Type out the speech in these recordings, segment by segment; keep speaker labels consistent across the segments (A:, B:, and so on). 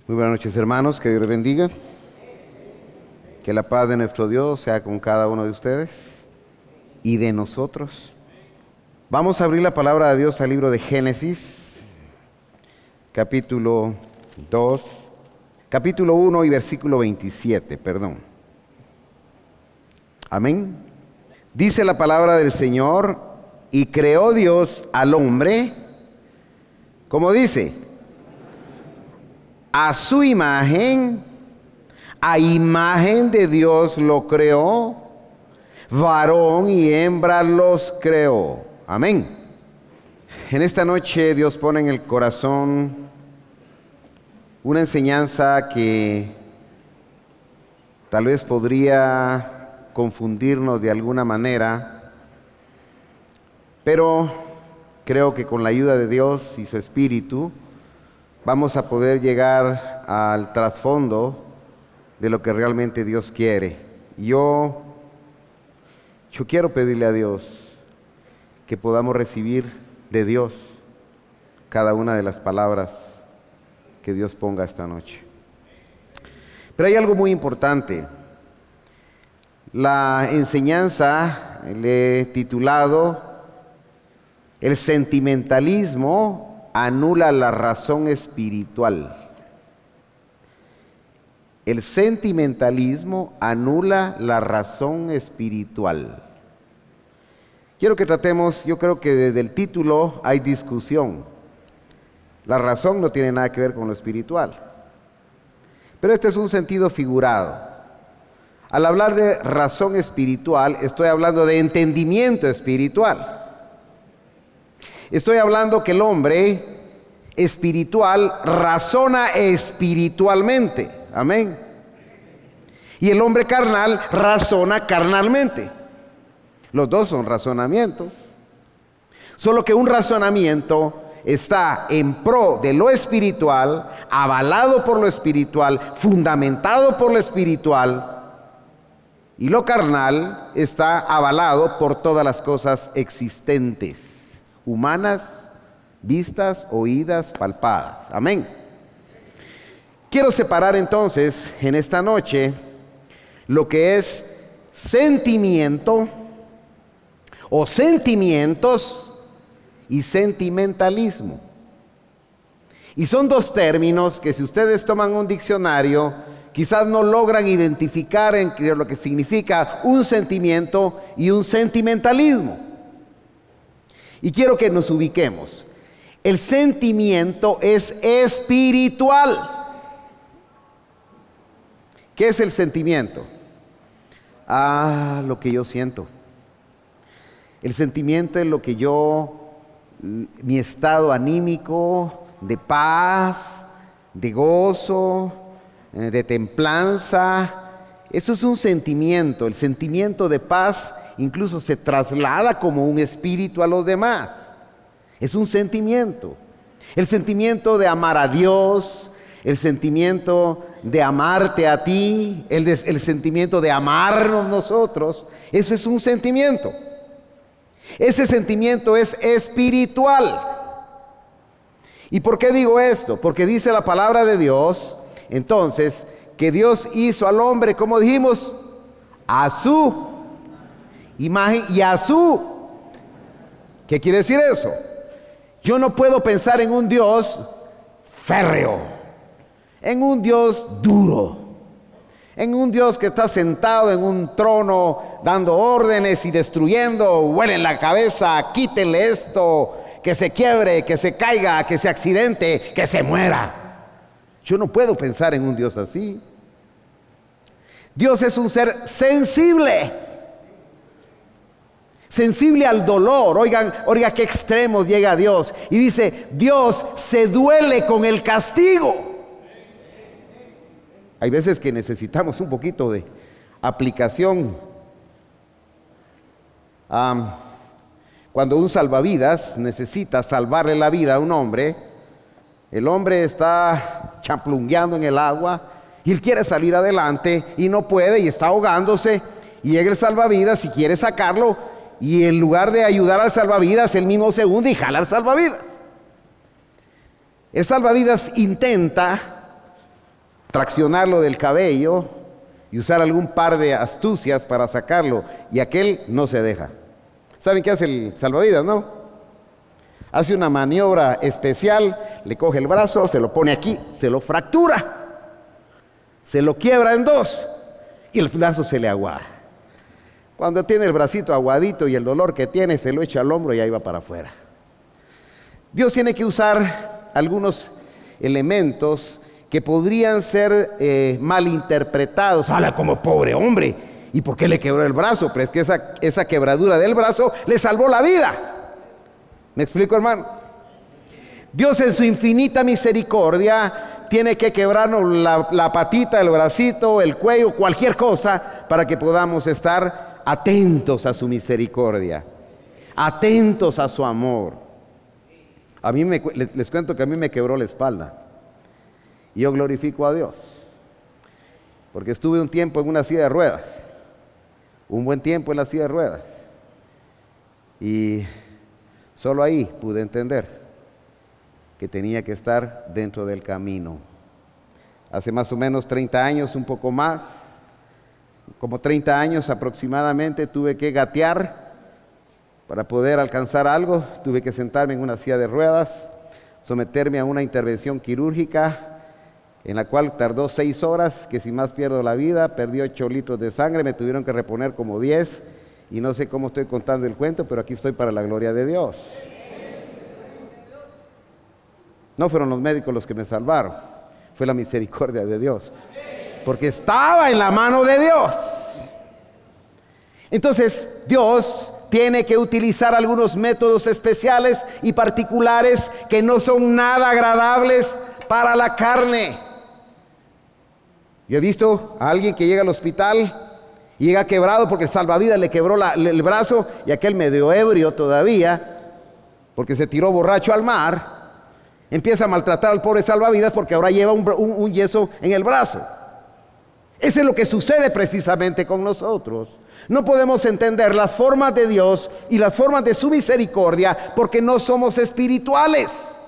A: Muy buenas noches, hermanos, que Dios les bendiga. Que la paz de nuestro Dios sea con cada uno de ustedes y de nosotros. Vamos a abrir la palabra de Dios al libro de Génesis, capítulo 1 y versículo 27, Amén. Dice la palabra del Señor: y creó Dios al hombre, como dice, a su imagen, a imagen de Dios lo creó, varón y hembra los creó. Amén. En esta noche Dios pone en el corazón una enseñanza que tal vez podría confundirnos de alguna manera, pero creo que con la ayuda de Dios y su Espíritu vamos a poder llegar al trasfondo de lo que realmente Dios quiere. Yo quiero pedirle a Dios que podamos recibir de Dios cada una de las palabras que Dios ponga esta noche. Pero hay algo muy importante. La enseñanza le he titulado: el sentimentalismo anula la razón espiritual. El sentimentalismo anula la razón espiritual. Quiero que tratemos, yo creo que desde el título hay discusión. La razón no tiene nada que ver con lo espiritual. Pero este es un sentido figurado. Al hablar de razón espiritual, estoy hablando de entendimiento espiritual. Estoy hablando que el hombre espiritual razona espiritualmente. Amén. Y el hombre carnal razona carnalmente. Los dos son razonamientos. Solo que un razonamiento está en pro de lo espiritual, avalado por lo espiritual, fundamentado por lo espiritual. Y lo carnal está avalado por todas las cosas existentes, humanas, vistas, oídas, palpadas. Amén. Quiero separar entonces en esta noche lo que es sentimiento o sentimientos y sentimentalismo. Y son dos términos que, si ustedes toman un diccionario, quizás no logran identificar en lo que significa un sentimiento y un sentimentalismo. Y quiero que nos ubiquemos. El sentimiento es espiritual. ¿Qué es el sentimiento? Lo que yo siento. El sentimiento es lo que mi estado anímico de paz, de gozo, de templanza. Eso es un sentimiento. El sentimiento de paz incluso se traslada como un espíritu a los demás. Es un sentimiento. El sentimiento de amar a Dios, el sentimiento de amarte a ti, el sentimiento de amarnos nosotros, eso es un sentimiento. Ese sentimiento es espiritual. ¿Y por qué digo esto? Porque dice la palabra de Dios, entonces, que Dios hizo al hombre, como dijimos, a su imagen y a su... ¿Qué quiere decir eso? Yo no puedo pensar en un Dios férreo, en un Dios duro, en un Dios que está sentado en un trono dando órdenes y destruyendo, huele en la cabeza, quítenle esto, que se quiebre, que se caiga, que se accidente, que se muera. Yo no puedo pensar en un Dios así. Dios es un ser sensible. Sensible al dolor. Oiga qué extremos llega Dios. Y dice, Dios se duele con el castigo. Hay veces que necesitamos un poquito de aplicación. Cuando un salvavidas necesita salvarle la vida a un hombre, el hombre está champlungueando en el agua y él quiere salir adelante y no puede y está ahogándose, y llega el salvavidas y quiere sacarlo, y en lugar de ayudar al salvavidas, él mismo se hunde y jala al salvavidas. El salvavidas intenta traccionarlo del cabello y usar algún par de astucias para sacarlo, y aquel no se deja. ¿Saben qué hace el salvavidas, no? Hace una maniobra especial, le coge el brazo, se lo pone aquí, se lo fractura, se lo quiebra en dos y el brazo se le aguada. Cuando tiene el bracito aguadito y el dolor que tiene, se lo echa al hombro y ahí va para afuera. Dios tiene que usar algunos elementos que podrían ser malinterpretados. ¡Hala, como pobre hombre! ¿Y por qué le quebró el brazo? Pero es que esa quebradura del brazo le salvó la vida. ¿Me explico, hermano? Dios en su infinita misericordia tiene que quebrarnos la patita, el bracito, el cuello, cualquier cosa, para que podamos estar atentos a su misericordia, atentos a su amor. Les cuento que a mí me quebró la espalda. Y yo glorifico a Dios, porque estuve un tiempo en una silla de ruedas, un buen tiempo en la silla de ruedas, y solo ahí pude entender que tenía que estar dentro del camino. Hace más o menos 30 años, un poco más, como 30 años aproximadamente, tuve que gatear para poder alcanzar algo. Tuve que sentarme en una silla de ruedas, someterme a una intervención quirúrgica, en la cual tardó 6 horas, que si más pierdo la vida, perdí 8 litros de sangre, me tuvieron que reponer como 10, y no sé cómo estoy contando el cuento, pero aquí estoy para la gloria de Dios. No fueron los médicos los que me salvaron, fue la misericordia de Dios, porque estaba en la mano de Dios. Entonces, Dios tiene que utilizar algunos métodos especiales y particulares que no son nada agradables para la carne. Yo he visto a alguien que llega al hospital y llega quebrado porque el salvavidas le quebró el brazo, y aquel medio ebrio todavía, porque se tiró borracho al mar, empieza a maltratar al pobre salvavidas porque ahora lleva un yeso en el brazo. Eso es lo que sucede precisamente con nosotros. No podemos entender las formas de Dios y las formas de su misericordia porque no somos espirituales.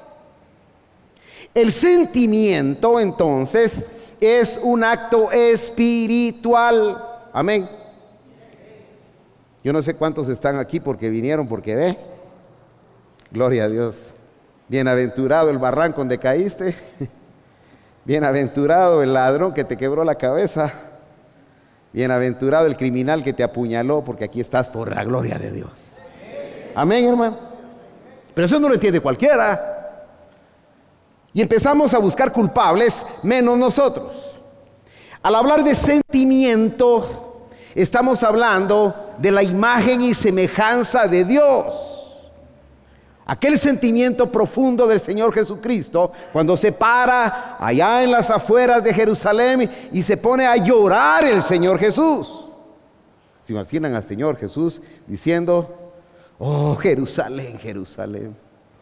A: El sentimiento, entonces, es un acto espiritual. Amén. Yo no sé cuántos están aquí porque vinieron, porque ve. Gloria a Dios. Bienaventurado el barranco donde caíste. Bienaventurado el ladrón que te quebró la cabeza. Bienaventurado el criminal que te apuñaló, porque aquí estás por la gloria de Dios. Amén, hermano. Pero eso no lo entiende cualquiera. Y empezamos a buscar culpables menos nosotros. Al hablar de sentimiento, estamos hablando de la imagen y semejanza de Dios. Aquel sentimiento profundo del Señor Jesucristo, cuando se para allá en las afueras de Jerusalén y se pone a llorar el Señor Jesús. ¿Se imaginan al Señor Jesús diciendo: oh, Jerusalén, Jerusalén,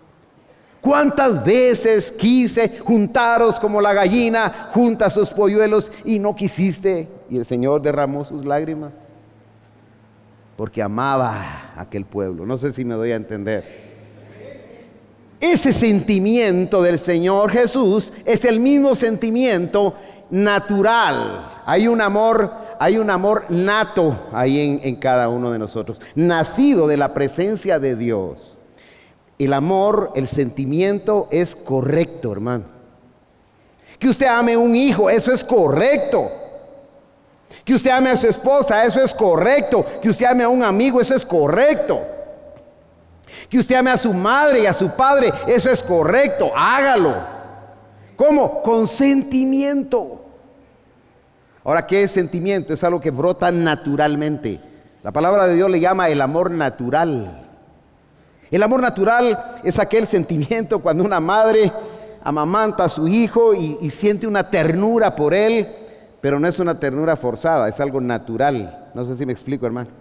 A: cuántas veces quise juntaros como la gallina junta sus polluelos y no quisiste? Y el Señor derramó sus lágrimas porque amaba a aquel pueblo. No sé si me doy a entender. Ese sentimiento del Señor Jesús es el mismo sentimiento natural. Hay un amor nato ahí en cada uno de nosotros, nacido de la presencia de Dios. El amor, el sentimiento es correcto, hermano. Que usted ame a un hijo, eso es correcto. Que usted ame a su esposa, eso es correcto. Que usted ame a un amigo, eso es correcto. Que usted ame a su madre y a su padre, eso es correcto, hágalo. ¿Cómo? Con sentimiento. Ahora, ¿qué es sentimiento? Es algo que brota naturalmente. La palabra de Dios le llama el amor natural. El amor natural es aquel sentimiento cuando una madre amamanta a su hijo y siente una ternura por él, pero no es una ternura forzada, es algo natural. No sé si me explico, hermano.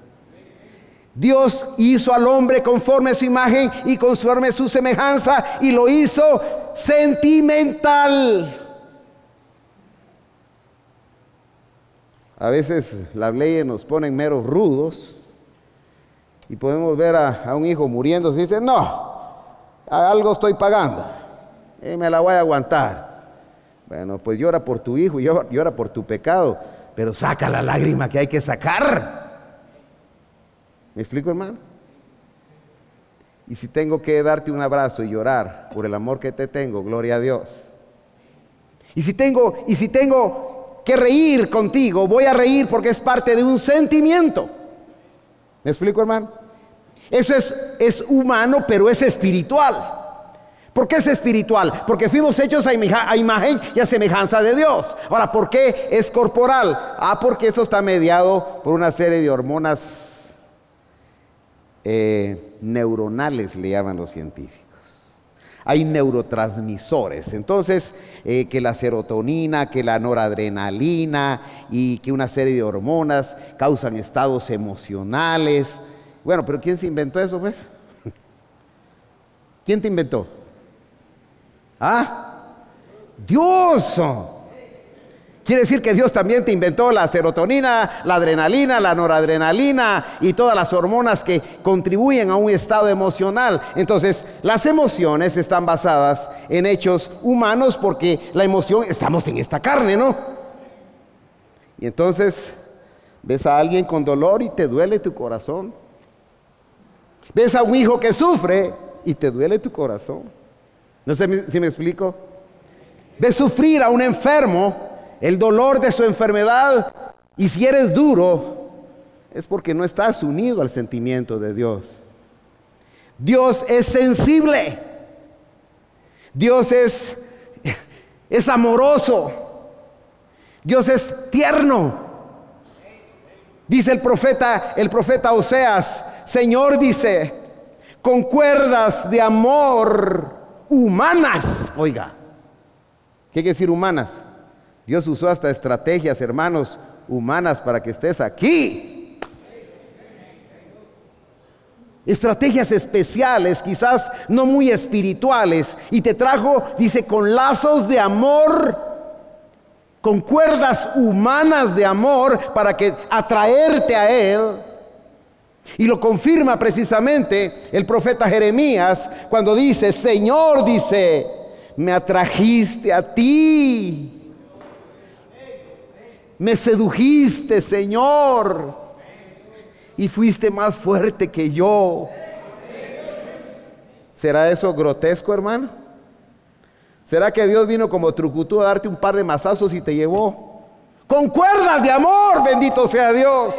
A: Dios hizo al hombre conforme a su imagen y conforme a su semejanza, y lo hizo sentimental. A veces las leyes nos ponen meros rudos y podemos ver a un hijo muriendo y dice: no, algo estoy pagando y me la voy a aguantar. Bueno, pues llora por tu hijo, llora por tu pecado, pero saca la lágrima que hay que sacar. ¿Me explico, hermano? Y si tengo que darte un abrazo y llorar por el amor que te tengo, gloria a Dios. Y si tengo que reír contigo, voy a reír porque es parte de un sentimiento. ¿Me explico, hermano? Eso es humano, pero es espiritual. ¿Por qué es espiritual? Porque fuimos hechos a imagen y a semejanza de Dios. Ahora, ¿por qué es corporal? Porque eso está mediado por una serie de hormonas neuronales, le llaman los científicos. Hay neurotransmisores. Entonces, que la serotonina, que la noradrenalina y que una serie de hormonas causan estados emocionales. Bueno, pero ¿quién se inventó eso, pues? ¿Quién te inventó? Dios. Quiere decir que Dios también te inventó la serotonina, la adrenalina, la noradrenalina y todas las hormonas que contribuyen a un estado emocional. Entonces, las emociones están basadas en hechos humanos porque la emoción, estamos en esta carne, ¿no? Y entonces, ves a alguien con dolor y te duele tu corazón. Ves a un hijo que sufre y te duele tu corazón. No sé si me explico. Ves sufrir a un enfermo, el dolor de su enfermedad, y si eres duro, es porque no estás unido al sentimiento de Dios. Dios es sensible. Dios es amoroso. Dios es tierno. Dice el profeta Oseas, Señor, dice, con cuerdas de amor humanas. Oiga, ¿qué quiere decir humanas? Dios usó hasta estrategias, hermanos, humanas para que estés aquí. Estrategias especiales, quizás no muy espirituales, y te trajo, dice, con lazos de amor, con cuerdas humanas de amor para que atraerte a Él. Y lo confirma precisamente el profeta Jeremías cuando dice, Señor, dice, me atrajiste a ti. Me sedujiste, Señor, y fuiste más fuerte que yo. ¿Será eso grotesco, hermano? ¿Será que Dios vino como trucutú a darte un par de mazazos y te llevó? Con cuerdas de amor, bendito sea Dios.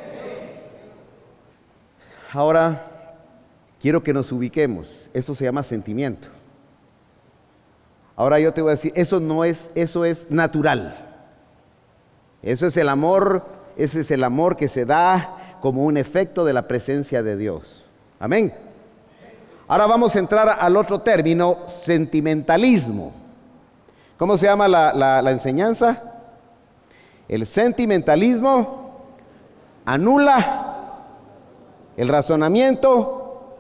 A: Ahora, quiero que nos ubiquemos. Eso se llama sentimiento. Ahora yo te voy a decir, eso es natural. Eso es el amor, ese es el amor que se da como un efecto de la presencia de Dios. Amén. Ahora vamos a entrar al otro término, sentimentalismo. ¿Cómo se llama la enseñanza? El sentimentalismo anula el razonamiento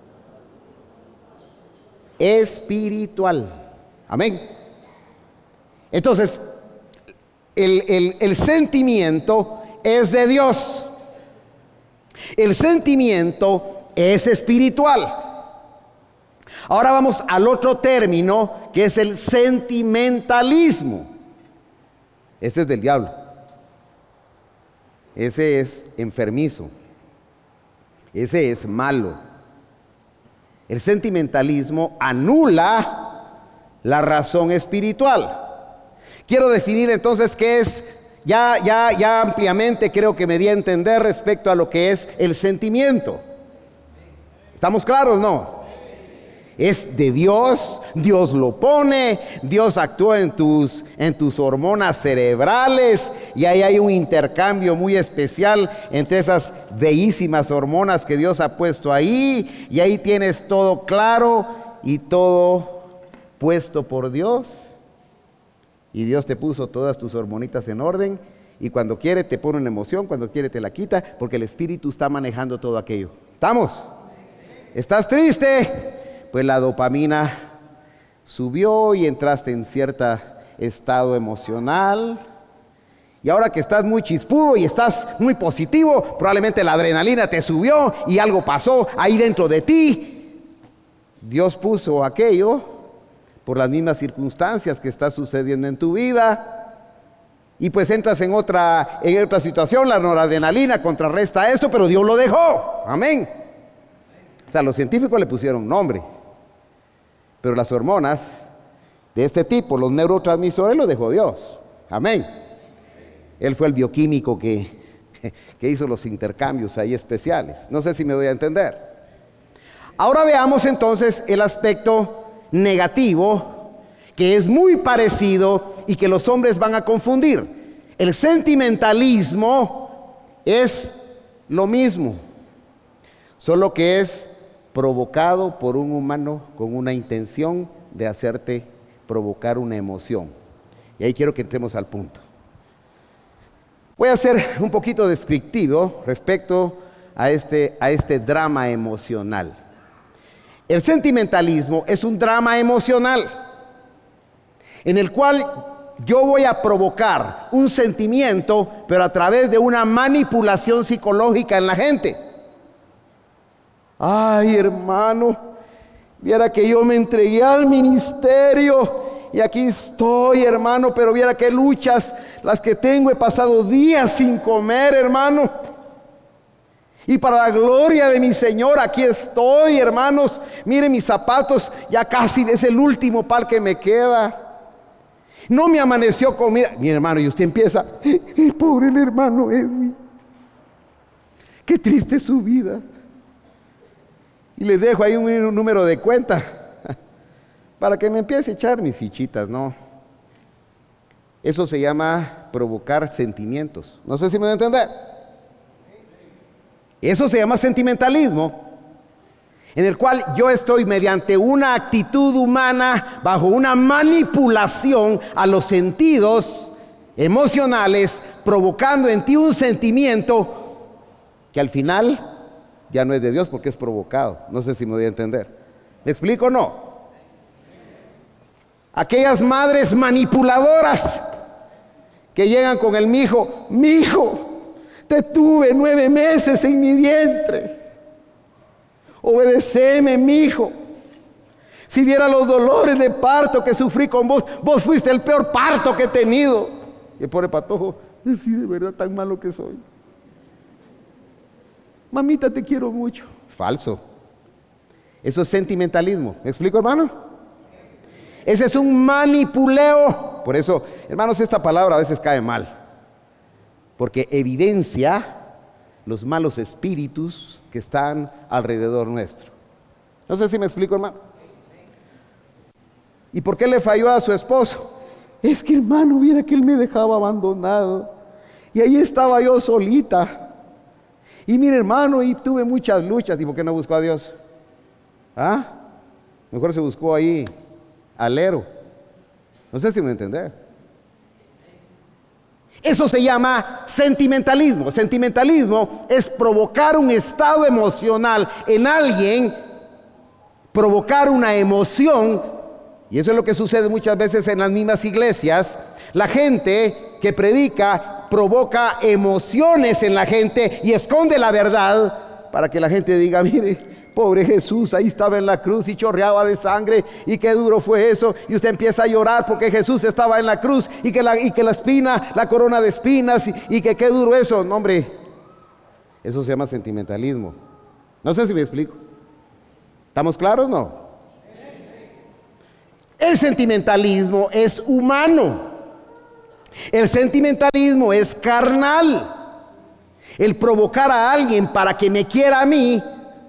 A: espiritual. Amén. Entonces, el sentimiento es de Dios. El sentimiento es espiritual. Ahora vamos al otro término que es el sentimentalismo. Ese es del diablo. Ese es enfermizo. Ese es malo. El sentimentalismo anula la razón espiritual. Quiero definir entonces qué es, ya ampliamente creo que me di a entender respecto a lo que es el sentimiento. ¿Estamos claros, no? Es de Dios, Dios lo pone, Dios actúa en tus hormonas cerebrales y ahí hay un intercambio muy especial entre esas bellísimas hormonas que Dios ha puesto ahí, y ahí tienes todo claro y todo puesto por Dios. Y Dios te puso todas tus hormonitas en orden, y cuando quiere te pone una emoción, cuando quiere te la quita, porque el Espíritu está manejando todo aquello. ¿Estamos? ¿Estás triste? Pues la dopamina subió y entraste en cierto estado emocional. Y ahora que estás muy chispudo y estás muy positivo, probablemente la adrenalina te subió y algo pasó ahí dentro de ti. Dios puso aquello por las mismas circunstancias que está sucediendo en tu vida. Y pues entras en otra situación, la noradrenalina contrarresta esto, pero Dios lo dejó. Amén. O sea, los científicos le pusieron nombre, pero las hormonas de este tipo, los neurotransmisores, los dejó Dios. Amén. Él fue el bioquímico que hizo los intercambios ahí especiales. No sé si me doy a entender. Ahora veamos entonces el aspecto negativo, que es muy parecido y que los hombres van a confundir. El sentimentalismo es lo mismo, solo que es provocado por un humano con una intención de hacerte provocar una emoción. Y ahí quiero que entremos al punto. Voy a ser un poquito descriptivo respecto a este drama emocional. El sentimentalismo es un drama emocional en el cual yo voy a provocar un sentimiento, pero a través de una manipulación psicológica en la gente. Ay, hermano, viera que yo me entregué al ministerio y aquí estoy, hermano, pero viera qué luchas las que tengo. He pasado días sin comer, hermano. Y para la gloria de mi Señor, aquí estoy, hermanos. Miren mis zapatos, ya casi es el último par que me queda. No me amaneció comida. Mi hermano, y usted empieza, pobre el hermano Edwin. Qué triste su vida. Y les dejo ahí un número de cuenta para que me empiece a echar mis fichitas, ¿no? Eso se llama provocar sentimientos. No sé si me van a entender. Eso se llama sentimentalismo, en el cual yo estoy mediante una actitud humana, bajo una manipulación a los sentidos emocionales, provocando en ti un sentimiento que al final ya no es de Dios porque es provocado. No sé si me voy a entender. ¿Me explico o no? Aquellas madres manipuladoras que llegan con el mijo, te tuve 9 meses en mi vientre. Obedéceme, mijo. Si viera los dolores de parto que sufrí con vos, vos fuiste el peor parto que he tenido. Y el pobre patojo, sí, de verdad tan malo que soy. Mamita, te quiero mucho. Falso. Eso es sentimentalismo. ¿Me explico, hermano? Ese es un manipuleo. Por eso, hermanos, esta palabra a veces cae mal, porque evidencia los malos espíritus que están alrededor nuestro. No sé si me explico, hermano. ¿Y por qué le falló a su esposo? Es que, hermano, viera que él me dejaba abandonado y ahí estaba yo solita. Y mire, hermano, y tuve muchas luchas. ¿Y por qué no buscó a Dios? ¿Ah? Mejor se buscó ahí alero. No sé si me entender. Eso se llama sentimentalismo. Sentimentalismo es provocar un estado emocional en alguien, provocar una emoción, y eso es lo que sucede muchas veces en las mismas iglesias. La gente que predica provoca emociones en la gente y esconde la verdad para que la gente diga, mire, pobre Jesús, ahí estaba en la cruz y chorreaba de sangre, y qué duro fue eso. Y usted empieza a llorar porque Jesús estaba en la cruz y que la espina, la corona de espinas, y que qué duro eso. No, hombre, eso se llama sentimentalismo. No sé si me explico. ¿Estamos claros o no? El sentimentalismo es humano. El sentimentalismo es carnal. El provocar a alguien para que me quiera a mí.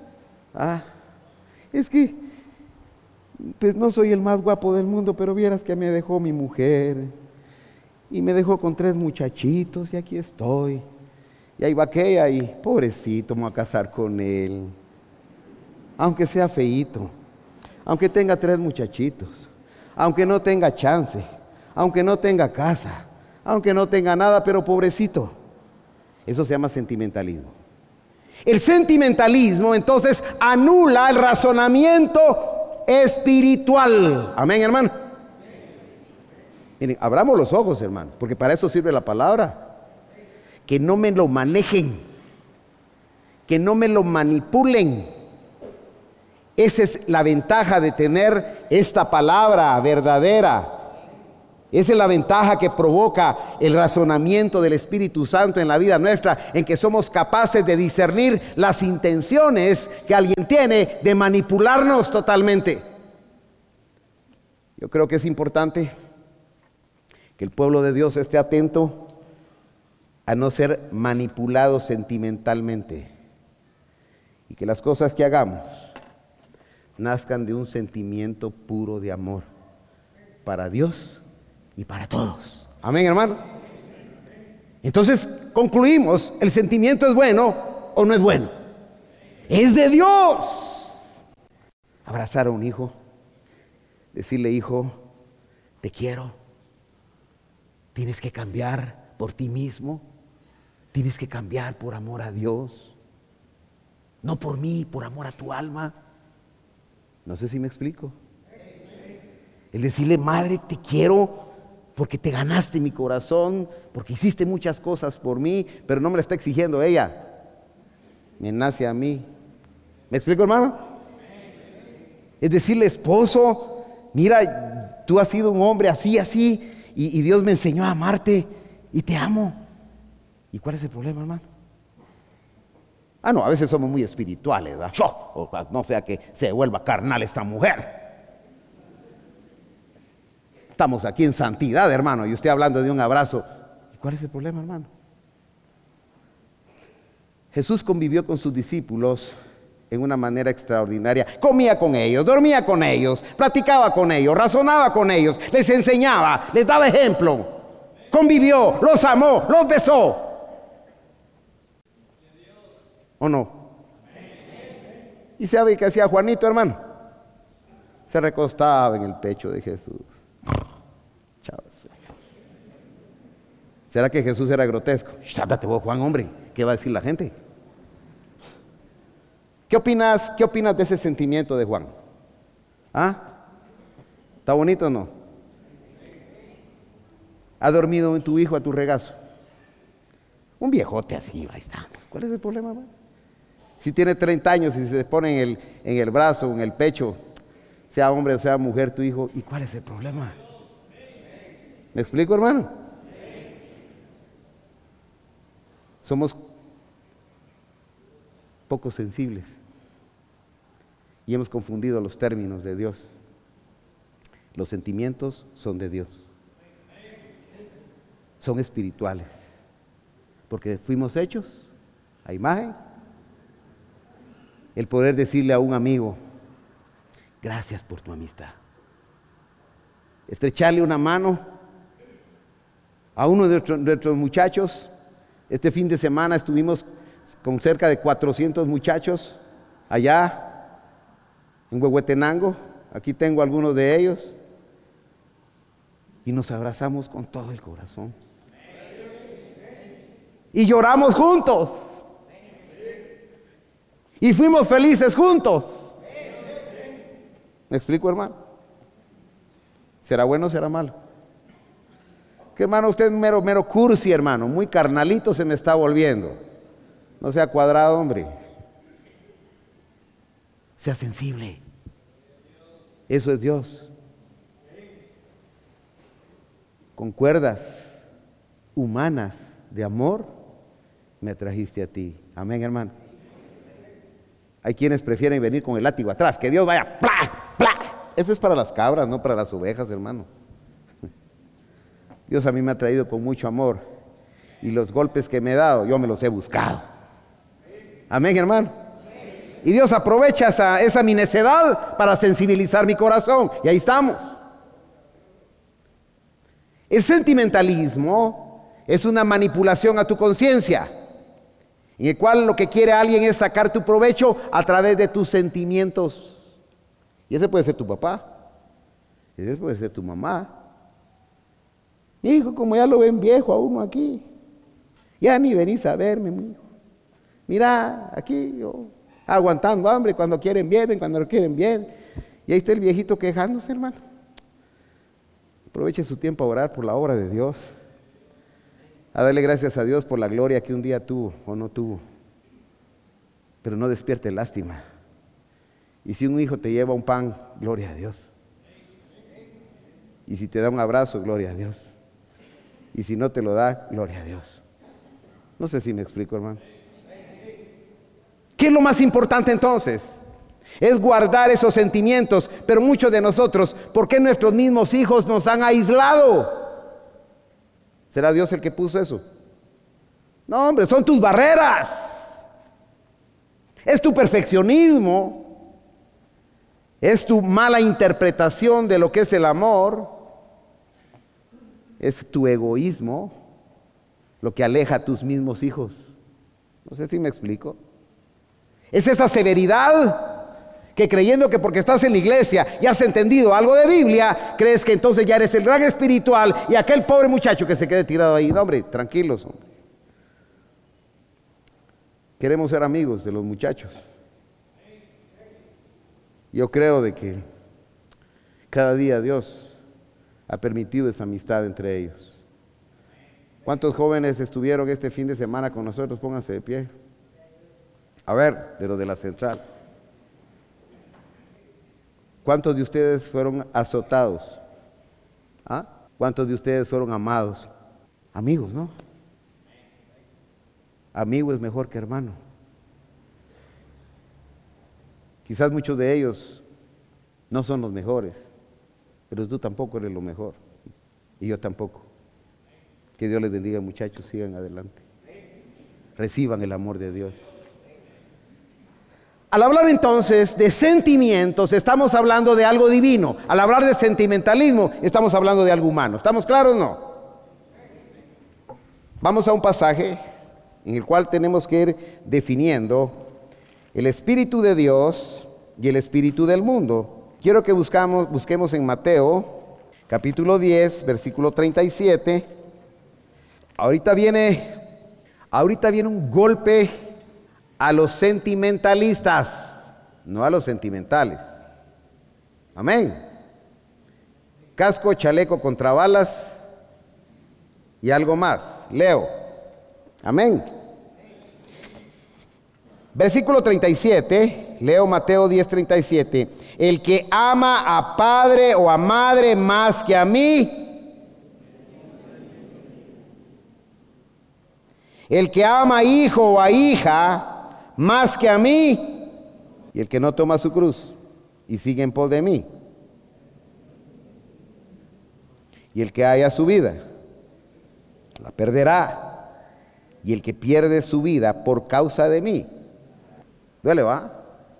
A: Es que pues no soy el más guapo del mundo, pero vieras que me dejó mi mujer y me dejó con 3 muchachitos y aquí estoy. Y ahí va aquella y pobrecito, me voy a casar con él, aunque sea feíto, aunque tenga 3 muchachitos, aunque no tenga chance, aunque no tenga casa, aunque no tenga nada, pero pobrecito. Eso se llama sentimentalismo. El sentimentalismo entonces anula el razonamiento espiritual. Amén, hermano. Miren, abramos los ojos, hermano, porque para eso sirve la palabra. Que no me lo manejen, que no me lo manipulen. Esa es la ventaja de tener esta palabra verdadera. Esa es la ventaja que provoca el razonamiento del Espíritu Santo en la vida nuestra, en que somos capaces de discernir las intenciones que alguien tiene de manipularnos totalmente. Yo creo que es importante que el pueblo de Dios esté atento a no ser manipulado sentimentalmente y que las cosas que hagamos nazcan de un sentimiento puro de amor para Dios y para todos. Amén, hermano. Entonces concluimos, ¿el sentimiento es bueno o no es bueno? Es de Dios. Abrazar a un hijo, decirle: hijo, te quiero, tienes que cambiar por ti mismo, tienes que cambiar por amor a Dios, no por mí, por amor a tu alma. No sé si me explico. El decirle: madre, te quiero porque te ganaste mi corazón, porque hiciste muchas cosas por mí, pero no me la está exigiendo ella, me nace a mí. ¿Me explico, hermano? Es decirle: esposo, mira, tú has sido un hombre así, y Dios me enseñó a amarte y te amo. ¿Y cuál es el problema, hermano? No, a veces somos muy espirituales, ¿verdad? No sea que se vuelva carnal esta mujer. Estamos aquí en santidad, hermano, y usted hablando de un abrazo. ¿Y cuál es el problema, hermano? Jesús convivió con sus discípulos en una manera extraordinaria. Comía con ellos, dormía con ellos, platicaba con ellos, razonaba con ellos, les enseñaba, les daba ejemplo. Convivió, los amó, los besó. ¿O no? ¿Y sabe qué hacía Juanito, hermano? Se recostaba en el pecho de Jesús. ¿Será que Jesús era grotesco? Sátate vos, Juan, hombre. ¿Qué va a decir la gente? ¿Qué opinas de ese sentimiento de Juan? ¿Está bonito o no? ¿Ha dormido tu hijo a tu regazo? Un viejote así, ahí estamos. ¿Cuál es el problema, hermano? Si tiene 30 años y se pone en el brazo, en el pecho, sea hombre o sea mujer, tu hijo, ¿y cuál es el problema? ¿Me explico, hermano? Somos poco sensibles y hemos confundido los términos de Dios. Los sentimientos son de Dios, son espirituales, porque fuimos hechos a imagen. El poder decirle a un amigo: gracias por tu amistad. Estrecharle una mano a uno de nuestros muchachos. Este fin de semana estuvimos con cerca de 400 muchachos allá en Huehuetenango. Aquí tengo algunos de ellos. Y nos abrazamos con todo el corazón. Y lloramos juntos. Y fuimos felices juntos. ¿Me explico, hermano? ¿Será bueno o será malo? Que, hermano, usted es mero cursi, hermano. Muy carnalito se me está volviendo. No sea cuadrado, hombre. Sea sensible. Eso es Dios. Con cuerdas humanas de amor me trajiste a ti. Amén, hermano. Hay quienes prefieren venir con el látigo atrás, que Dios vaya, ¡plá, plá! Eso es para las cabras, no para las ovejas, hermano. Dios a mí me ha traído con mucho amor, y los golpes que me he dado, yo me los he buscado. Amén, hermano. Y Dios aprovecha esa mi necedad para sensibilizar mi corazón, y ahí estamos. El sentimentalismo es una manipulación a tu conciencia, en el cual lo que quiere alguien es sacar tu provecho a través de tus sentimientos. Y ese puede ser tu papá, ese puede ser tu mamá. Mi hijo, como ya lo ven viejo a uno aquí, ya ni venís a verme, mi hijo. Mira, aquí yo aguantando hambre, cuando quieren vienen, cuando no quieren vienen. Y ahí está el viejito quejándose, hermano. Aproveche su tiempo a orar por la obra de Dios, a darle gracias a Dios por la gloria que un día tuvo o no tuvo, pero no despierte lástima. Y si un hijo te lleva un pan, gloria a Dios. Y si te da un abrazo, gloria a Dios. Y si no te lo da, gloria a Dios. No sé si me explico, hermano. ¿Qué es lo más importante entonces? Es guardar esos sentimientos. Pero muchos de nosotros, ¿por qué nuestros mismos hijos nos han aislado? ¿Será Dios el que puso eso? No, hombre, son tus barreras. Es tu perfeccionismo. Es tu mala interpretación de lo que es el amor. Es tu egoísmo lo que aleja a tus mismos hijos. No sé si me explico. Es esa severidad que creyendo que porque estás en la iglesia y has entendido algo de Biblia, crees que entonces ya eres el gran espiritual y aquel pobre muchacho que se quede tirado ahí. No, hombre, tranquilos, hombre. Queremos ser amigos de los muchachos. Yo creo de que cada día Dios ha permitido esa amistad entre ellos. ¿Cuántos jóvenes estuvieron este fin de semana con nosotros? Pónganse de pie. A ver, de los de la central. ¿Cuántos de ustedes fueron azotados? ¿Ah? ¿Cuántos de ustedes fueron amados? Amigos, ¿no? Amigo es mejor que hermano. Quizás muchos de ellos no son los mejores, pero tú tampoco eres lo mejor. Y yo tampoco. Que Dios les bendiga, muchachos, sigan adelante. Reciban el amor de Dios. Al hablar entonces de sentimientos, estamos hablando de algo divino. Al hablar de sentimentalismo, estamos hablando de algo humano. ¿Estamos claros o no? Vamos a un pasaje en el cual tenemos que ir definiendo el espíritu de Dios y el espíritu del mundo. Quiero que busquemos en Mateo, capítulo 10, versículo 37. Ahorita viene un golpe a los sentimentalistas, no a los sentimentales. Amén. Casco, chaleco contra balas y algo más. Leo. Amén. Versículo 37, leo Mateo 10:37. El que ama a padre o a madre más que a mí, el que ama a hijo o a hija más que a mí, y el que no toma su cruz y sigue en pos de mí, y el que haya su vida, la perderá. Y el que pierde su vida por causa de mí, duele, ¿va?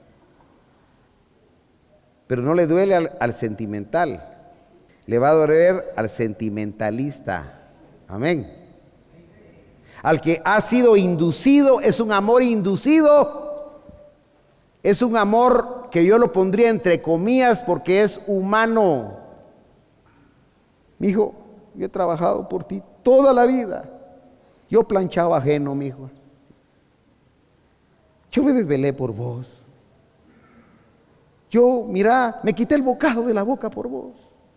A: Pero no le duele al sentimental, le va a doler al sentimentalista. Amén. Al que ha sido inducido, es un amor inducido, es un amor que yo lo pondría entre comillas porque es humano. Mijo, yo he trabajado por ti toda la vida. Yo planchaba ajeno, mijo. Yo me desvelé por vos. Yo, mira, me quité el bocado de la boca por vos.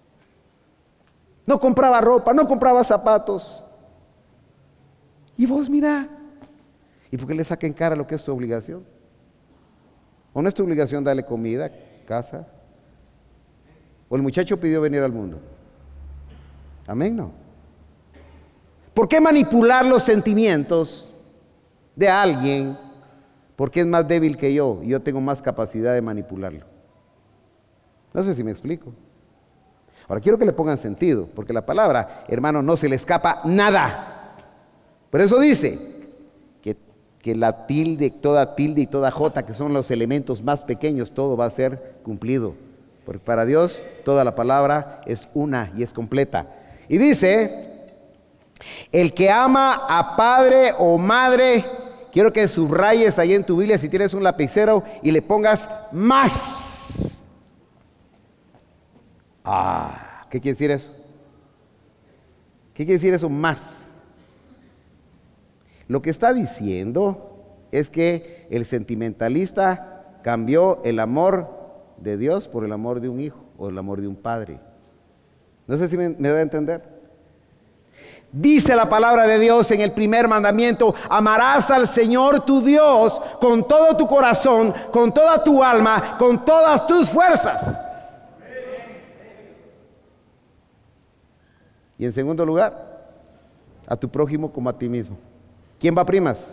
A: No compraba ropa, no compraba zapatos. Y vos, mira. ¿Y por qué le saca en cara lo que es tu obligación? ¿O no es tu obligación darle comida, casa? ¿O el muchacho pidió venir al mundo? Amén, ¿no? ¿Por qué manipular los sentimientos de alguien? Porque es más débil que yo y yo tengo más capacidad de manipularlo. No sé si me explico. Ahora quiero que le pongan sentido, porque la palabra, hermano, no se le escapa nada. Por eso dice que la tilde, toda tilde y toda jota, que son los elementos más pequeños, todo va a ser cumplido. Porque para Dios toda la palabra es una y es completa. Y dice, el que ama a padre o madre, quiero que subrayes ahí en tu Biblia si tienes un lapicero y le pongas más. ¿Qué quiere decir eso? ¿Qué quiere decir eso más? Lo que está diciendo es que el sentimentalista cambió el amor de Dios por el amor de un hijo o el amor de un padre. No sé si me doy a entender. Dice la palabra de Dios en el primer mandamiento: amarás al Señor tu Dios con todo tu corazón, con toda tu alma, con todas tus fuerzas. Y en segundo lugar, a tu prójimo como a ti mismo. ¿Quién va primas?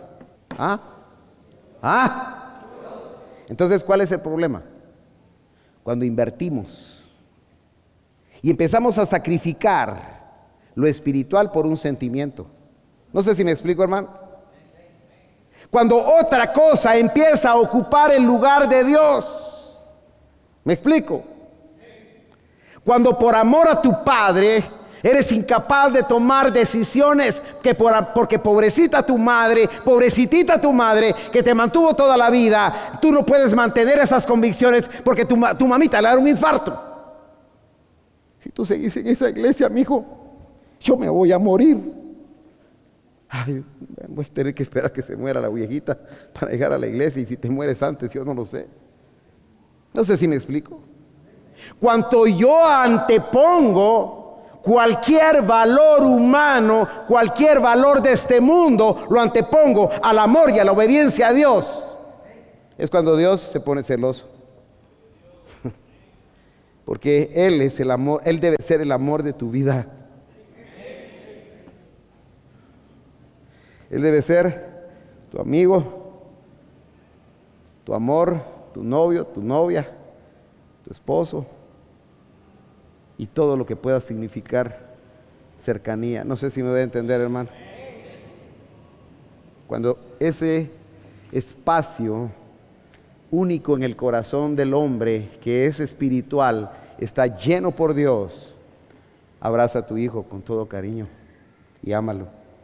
A: Entonces, ¿cuál es el problema? Cuando invertimos y empezamos a sacrificar lo espiritual por un sentimiento. No sé si me explico, hermano. Cuando otra cosa empieza a ocupar el lugar de Dios. ¿Me explico? Cuando por amor a tu padre eres incapaz de tomar decisiones porque pobrecita tu madre, pobrecitita tu madre que te mantuvo toda la vida, tú no puedes mantener esas convicciones porque tu mamita le da un infarto. Si tú seguís en esa iglesia, mijo, yo me voy a morir. Ay, voy a tener que esperar que se muera la viejita para llegar a la iglesia, y si te mueres antes, yo no lo sé. No sé si me explico. Cuanto yo antepongo cualquier valor humano, cualquier valor de este mundo, lo antepongo al amor y a la obediencia a Dios, es cuando Dios se pone celoso. Porque Él es el amor, Él debe ser el amor de tu vida. Él debe ser tu amigo, tu amor, tu novio, tu novia, tu esposo, y todo lo que pueda significar cercanía. No sé si me voy a entender, hermano. Cuando ese espacio único en el corazón del hombre, que es espiritual, está lleno por Dios, abraza a tu hijo con todo cariño y ámalo.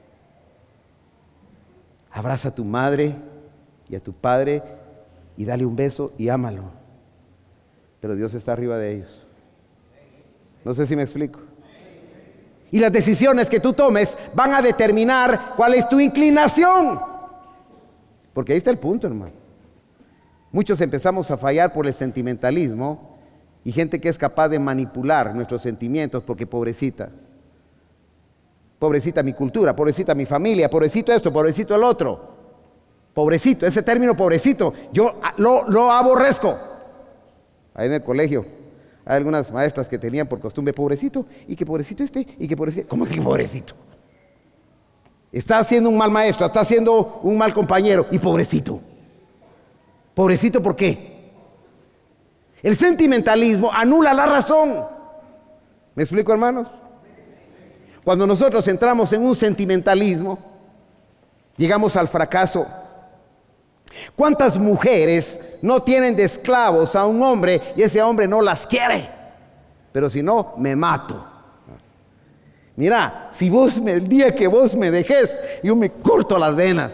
A: Abraza a tu madre y a tu padre y dale un beso y ámalo. Pero Dios está arriba de ellos. No sé si me explico. Y las decisiones que tú tomes van a determinar cuál es tu inclinación. Porque ahí está el punto, hermano. Muchos empezamos a fallar por el sentimentalismo, y gente que es capaz de manipular nuestros sentimientos porque pobrecita mi cultura, pobrecita mi familia, pobrecito esto, pobrecito el otro. Pobrecito, ese término pobrecito, yo lo aborrezco. Ahí en el colegio hay algunas maestras que tenían por costumbre pobrecito, y que pobrecito este, y que pobrecito. ¿Cómo que pobrecito? Está siendo un mal maestro, está siendo un mal compañero, y pobrecito. ¿Pobrecito por qué? El sentimentalismo anula la razón. ¿Me explico, hermanos? Cuando nosotros entramos en un sentimentalismo, llegamos al fracaso. ¿Cuántas mujeres no tienen de esclavos a un hombre y ese hombre no las quiere? Pero si no, me mato. Mira, si el día que vos me dejes, yo me corto las venas.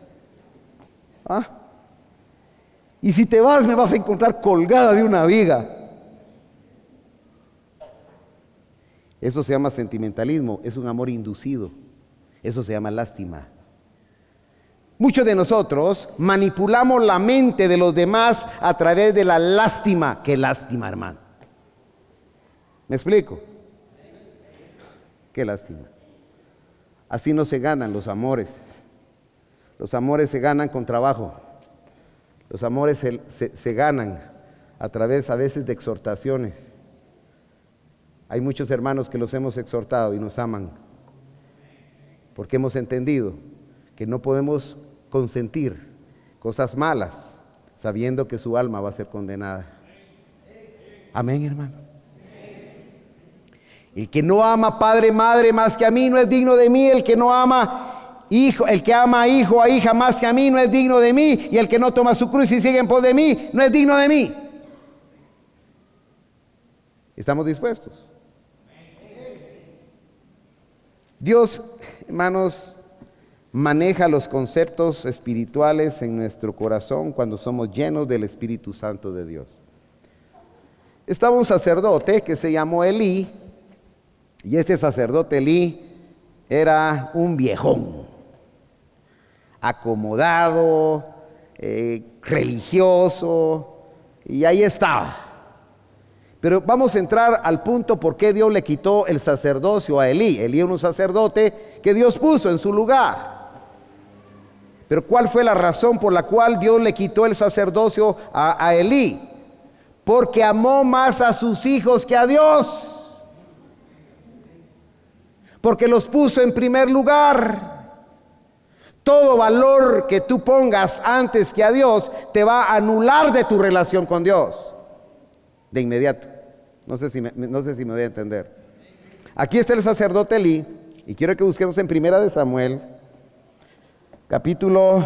A: Y si te vas, me vas a encontrar colgada de una viga. Eso se llama sentimentalismo, es un amor inducido. Eso se llama lástima. Muchos de nosotros manipulamos la mente de los demás a través de la lástima. ¿Qué lástima, hermano? ¿Me explico? Qué lástima. Así no se ganan los amores. Los amores se ganan con trabajo. Los amores se ganan a través a veces de exhortaciones. Hay muchos hermanos que los hemos exhortado y nos aman, porque hemos entendido que no podemos consentir cosas malas sabiendo que su alma va a ser condenada. Amén, hermano. El que no ama padre, madre más que a mí no es digno de mí. El que no ama hijo, el que ama hijo o hija más que a mí no es digno de mí. Y el que no toma su cruz y sigue en pos de mí no es digno de mí. ¿Estamos dispuestos? Dios, hermanos, maneja los conceptos espirituales en nuestro corazón cuando somos llenos del Espíritu Santo de Dios. Estaba un sacerdote que se llamó Elí, y este sacerdote Elí era un viejón, acomodado, religioso, y ahí estaba. Pero vamos a entrar al punto por qué Dios le quitó el sacerdocio a Elí. Elí era un sacerdote que Dios puso en su lugar. Pero ¿cuál fue la razón por la cual Dios le quitó el sacerdocio a Elí? Porque amó más a sus hijos que a Dios. Porque los puso en primer lugar. Todo valor que tú pongas antes que a Dios te va a anular de tu relación con Dios. De inmediato. No sé si me voy a entender. Aquí está el sacerdote Elí. Y quiero que busquemos en Primera de Samuel, capítulo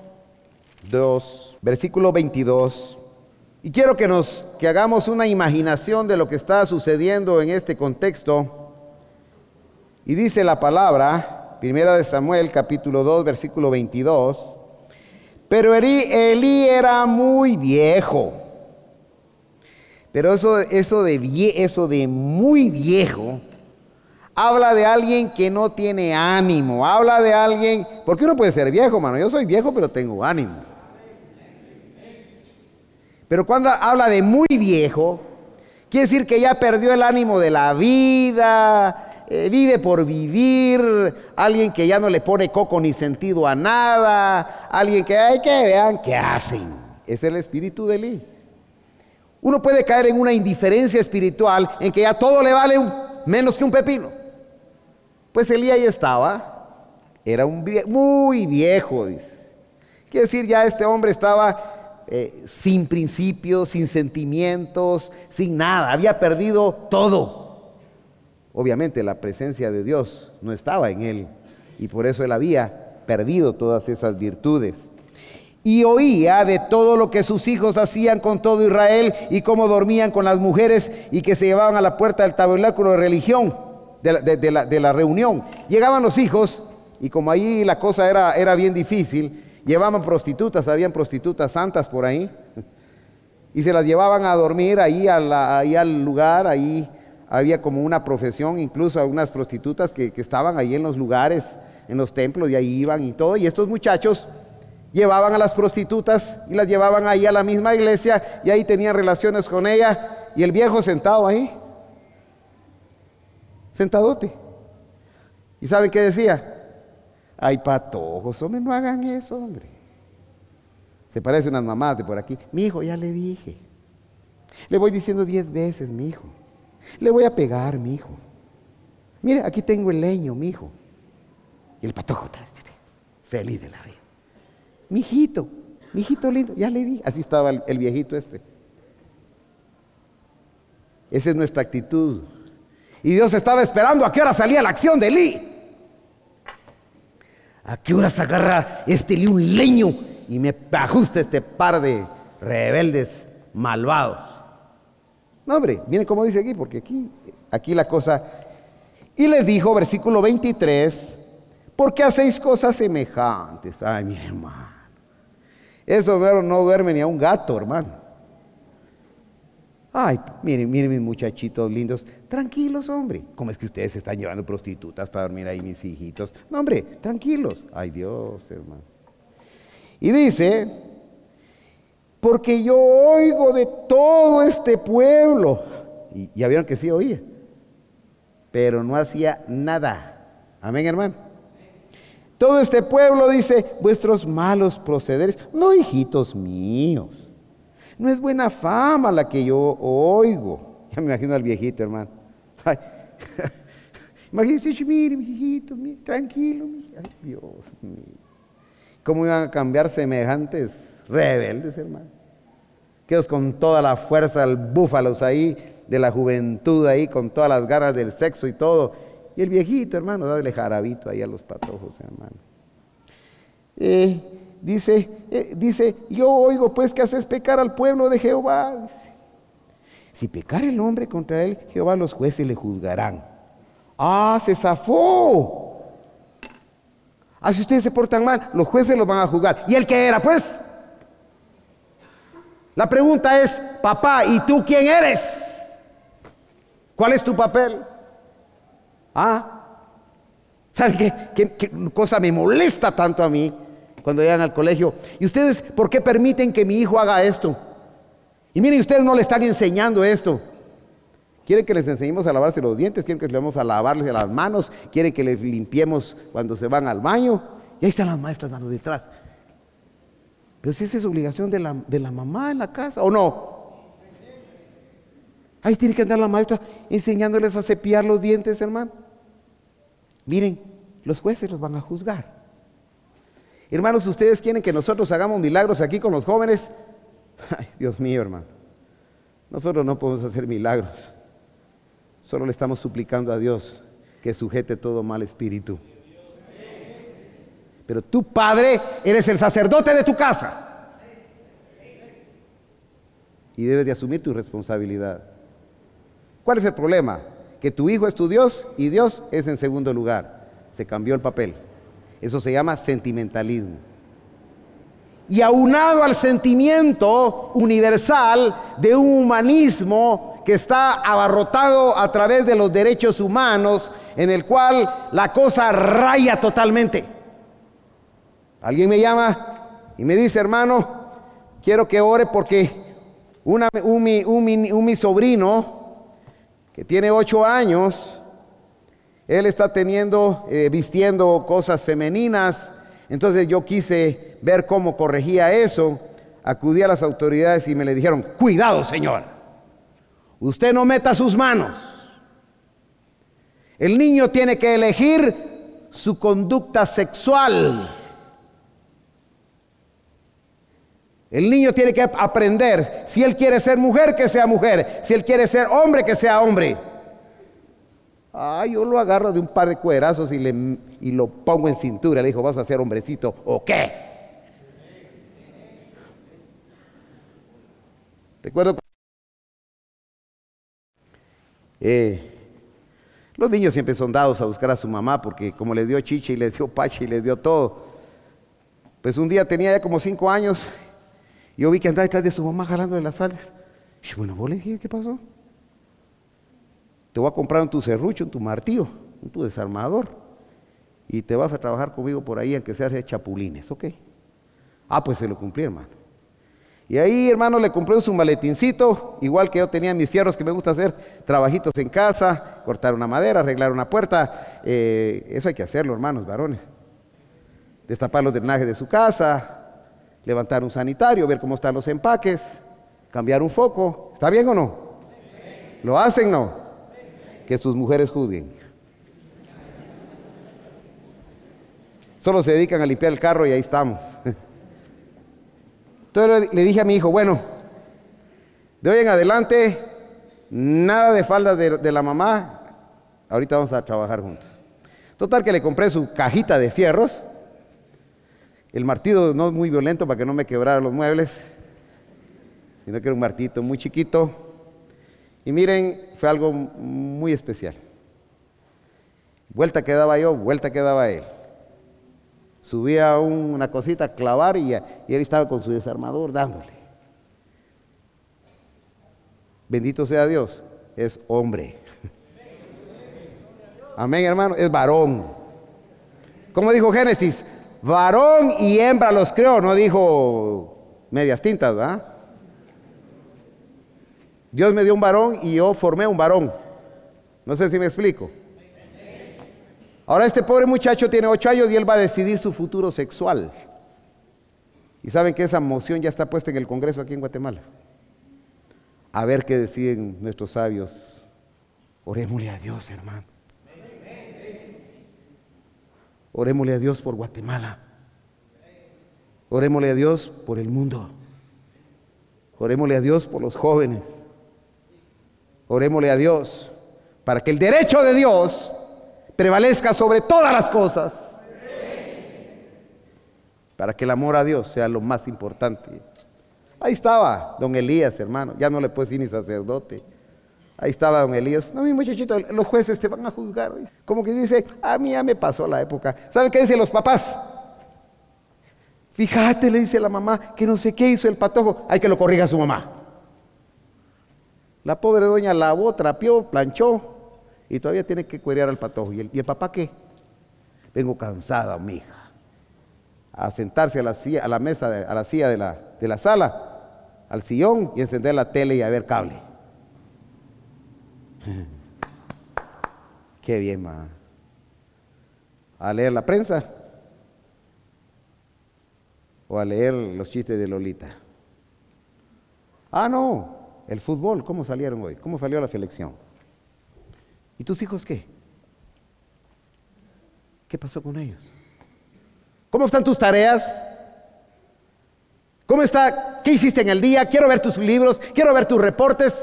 A: 2, versículo 22. Y quiero que hagamos una imaginación de lo que está sucediendo en este contexto. Y dice la palabra, Primera de Samuel, capítulo 2, versículo 22. Pero Elí era muy viejo. Pero eso de muy viejo habla de alguien que no tiene ánimo. Habla de alguien, porque uno puede ser viejo, mano. Yo soy viejo, pero tengo ánimo. Pero cuando habla de muy viejo, quiere decir que ya perdió el ánimo de la vida, vive por vivir, alguien que ya no le pone coco ni sentido a nada, alguien que hay que vean qué hacen. Es el espíritu de Elí. Uno puede caer en una indiferencia espiritual en que ya todo le vale menos que un pepino. Pues Elí ahí estaba, era muy viejo, dice. Quiere decir, ya este hombre estaba sin principios, sin sentimientos, sin nada, había perdido todo. Obviamente la presencia de Dios no estaba en él y por eso él había perdido todas esas virtudes. Y oía de todo lo que sus hijos hacían con todo Israel y cómo dormían con las mujeres y que se llevaban a la puerta del tabernáculo de religión, de la reunión. Llegaban los hijos y como ahí la cosa era bien difícil, llevaban prostitutas, habían prostitutas santas por ahí y se las llevaban a dormir ahí al lugar. Ahí había como una profesión, incluso algunas prostitutas que estaban ahí en los lugares, en los templos, y ahí iban y todo, y estos muchachos llevaban a las prostitutas y las llevaban ahí a la misma iglesia y ahí tenían relaciones con ella y el viejo sentado ahí, sentadote. ¿Y saben qué decía? Ay, patojos, hombre, no hagan eso, hombre. Se parece a unas mamás de por aquí. Mi hijo, ya le dije. Le voy diciendo 10 veces, mi hijo. Le voy a pegar, mi hijo. Mire, aquí tengo el leño, mi hijo. Y el patojo, feliz de la vida. Mijito lindo, ya le di. Así estaba el viejito este. Esa es nuestra actitud. Y Dios estaba esperando a qué hora salía la acción de Elí. ¿A qué hora se agarra Elí un leño y me ajusta este par de rebeldes malvados? No, hombre, miren cómo dice aquí, porque aquí la cosa. Y les dijo, versículo 23, ¿por qué hacéis cosas semejantes? Ay, miren, hermano. Eso no duerme ni a un gato, hermano. Ay, miren mis muchachitos lindos. Tranquilos, hombre. ¿Cómo es que ustedes se están llevando prostitutas para dormir ahí, mis hijitos? No, hombre, tranquilos. Ay, Dios, hermano. Y dice, porque yo oigo de todo este pueblo. Y ya vieron que sí oía. Pero no hacía nada. Amén, hermano. Todo este pueblo dice, vuestros malos procederes. No, hijitos míos. No es buena fama la que yo oigo. Ya me imagino al viejito, hermano. Ay. Imagínense, mire, mi hijito, tranquilo. Ay, Dios mío. ¿Cómo iban a cambiar semejantes rebeldes, hermano? Quedos con toda la fuerza del búfalos ahí, de la juventud ahí, con todas las ganas del sexo y todo. Y el viejito, hermano, dale jarabito ahí a los patojos, hermano. Dice, yo oigo pues que haces pecar al pueblo de Jehová. Dice, si pecar el hombre contra él, Jehová los jueces le juzgarán. Ah, se zafó. Ah, si ustedes se portan mal, los jueces los van a juzgar. ¿Y él qué era, pues? La pregunta es, papá, ¿y tú quién eres? ¿Cuál es tu papel? ¿Saben qué cosa me molesta tanto a mí cuando llegan al colegio? ¿Y ustedes por qué permiten que mi hijo haga esto? Y miren, ustedes no le están enseñando esto. Quieren que les enseñemos a lavarse los dientes, quieren que les enseñemos a lavarles las manos, quieren que les limpiemos cuando se van al baño. Y ahí están las maestras, hermano, detrás. Pero si esa es obligación de la mamá en la casa, ¿o no? Ahí tiene que andar la maestra enseñándoles a cepillar los dientes, hermano. Miren, los jueces los van a juzgar. Hermanos, ustedes quieren que nosotros hagamos milagros aquí con los jóvenes. Ay, Dios mío, hermano. Nosotros no podemos hacer milagros. Solo le estamos suplicando a Dios que sujete todo mal espíritu. Pero tú, padre, eres el sacerdote de tu casa. Y debes de asumir tu responsabilidad. ¿Cuál es el problema? Que tu hijo es tu Dios y Dios es en segundo lugar. Se cambió el papel. Eso se llama sentimentalismo. Y aunado al sentimiento universal de un humanismo que está abarrotado a través de los derechos humanos, en el cual la cosa raya totalmente. Alguien me llama y me dice, hermano, quiero que ore porque mi sobrino, que tiene 8 años, él está vistiendo cosas femeninas. Entonces yo quise ver cómo corregía eso. Acudí a las autoridades y me le dijeron, cuidado, señor, usted no meta sus manos. El niño tiene que elegir su conducta sexual. El niño tiene que aprender, si él quiere ser mujer, que sea mujer, si él quiere ser hombre, que sea hombre. Yo lo agarro de un par de cuerazos y lo pongo en cintura. Le dijo, ¿vas a ser hombrecito o qué? Recuerdo los niños siempre son dados a buscar a su mamá, porque como les dio chicha y les dio pacha y les dio todo. Pues un día tenía ya como 5 años. Yo vi que andaba detrás de su mamá jalándole las faldas. Y bueno, vos le dije, ¿qué pasó? Te voy a comprar tu serrucho, tu martillo, tu desarmador. Y te vas a trabajar conmigo por ahí, aunque seas de chapulines, ¿ok? Pues se lo cumplí, hermano. Y ahí, hermano, le compré su maletincito, igual que yo tenía mis fierros que me gusta hacer, trabajitos en casa, cortar una madera, arreglar una puerta. Eso hay que hacerlo, hermanos, varones. Destapar los drenajes de su casa, levantar un sanitario, ver cómo están los empaques, cambiar un foco. ¿Está bien o no? ¿Lo hacen, no? Que sus mujeres juzguen. Solo se dedican a limpiar el carro y ahí estamos. Entonces le dije a mi hijo, bueno, de hoy en adelante, nada de faldas de la mamá, ahorita vamos a trabajar juntos. Total que le compré su cajita de fierros, el martillo no muy violento para que no me quebrara los muebles, sino que era un martillito muy chiquito. Y miren, fue algo muy especial. Vuelta que daba yo, vuelta que daba él. Subía una cosita a clavar y él estaba con su desarmador dándole. Bendito sea Dios, es hombre. Amén, hermano, es varón. Como dijo Génesis, varón y hembra los creó, no dijo medias tintas, ¿verdad? Dios me dio un varón y yo formé un varón. No sé si me explico. Ahora este pobre muchacho tiene 8 años y él va a decidir su futuro sexual. Y saben que esa moción ya está puesta en el Congreso aquí en Guatemala. A ver qué deciden nuestros sabios. Orémosle a Dios, hermano. Orémosle a Dios por Guatemala. Orémosle a Dios por el mundo. Orémosle a Dios por los jóvenes. Orémosle a Dios para que el derecho de Dios prevalezca sobre todas las cosas. Para que el amor a Dios sea lo más importante. Ahí estaba don Elías, hermano. Ya no le puedo decir ni sacerdote. Ahí estaba don Elías. No, mi muchachito, los jueces te van a juzgar. Como que dice, a mí ya me pasó la época. ¿Saben qué dicen los papás? Fíjate, le dice la mamá, que no sé qué hizo el patojo. Hay que lo corrija a su mamá. La pobre doña lavó, trapeó, planchó y todavía tiene que cuerear al patojo. ¿Y el papá qué? Vengo cansada, mija. A sentarse a la silla, a la mesa, a la silla de la sala, al sillón y encender la tele y a ver cable. Qué bien, ma. ¿A leer la prensa? ¿O a leer los chistes de Lolita? Ah, no, el fútbol, ¿cómo salieron hoy? ¿Cómo salió la selección? ¿Y tus hijos qué? ¿Qué pasó con ellos? ¿Cómo están tus tareas? ¿Cómo está? ¿Qué hiciste en el día? Quiero ver tus libros, quiero ver tus reportes.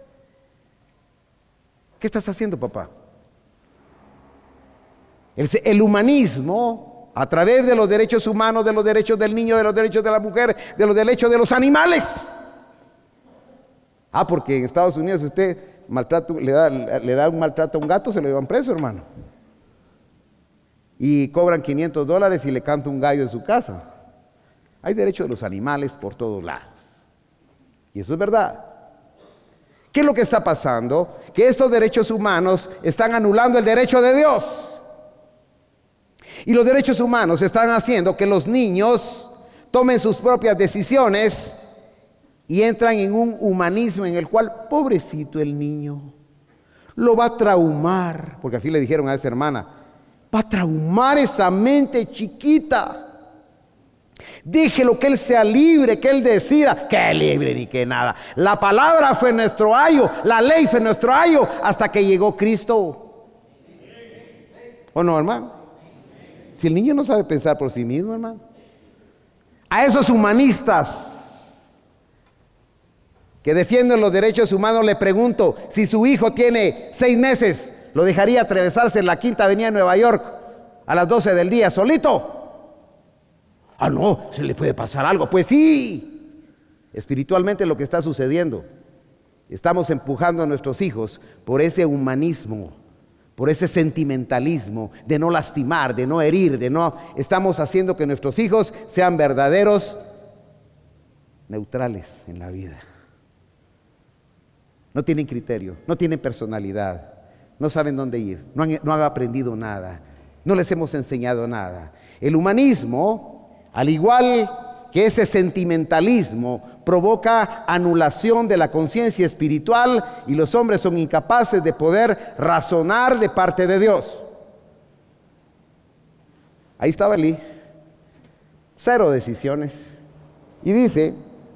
A: ¿Qué estás haciendo, papá? El humanismo, a través de los derechos humanos, de los derechos del niño, de los derechos de la mujer, de los derechos de los animales. Ah, porque en Estados Unidos usted le da un maltrato a un gato, se lo llevan preso, hermano. Y cobran $500 y le canta un gallo en su casa. Hay derechos de los animales por todos lados. Y eso es verdad. ¿Qué es lo que está pasando? Que estos derechos humanos están anulando el derecho de Dios. Y los derechos humanos están haciendo que los niños tomen sus propias decisiones y entran en un humanismo en el cual, pobrecito el niño, lo va a traumar. Porque así le dijeron a esa hermana, va a traumar esa mente chiquita. Déjelo que él sea libre, que él decida. Que libre ni que nada. La palabra fue nuestro ayo, la ley fue nuestro ayo hasta que llegó Cristo. ¿O no, hermano? Si el niño no sabe pensar por sí mismo, hermano. A esos humanistas que defienden los derechos humanos le pregunto, si su hijo tiene 6 meses, ¿lo dejaría atravesarse en la Quinta Avenida de Nueva York a las 12 del día solito? Ah, no, se le puede pasar algo. Pues sí, espiritualmente lo que está sucediendo. Estamos empujando a nuestros hijos por ese humanismo, por ese sentimentalismo de no lastimar, de no herir, estamos haciendo que nuestros hijos sean verdaderos neutrales en la vida. No tienen criterio, no tienen personalidad, no saben dónde ir, no han aprendido nada, no les hemos enseñado nada. El humanismo, al igual que ese sentimentalismo, provoca anulación de la conciencia espiritual y los hombres son incapaces de poder razonar de parte de Dios. Ahí estaba Elí, 0 decisiones. Y dice,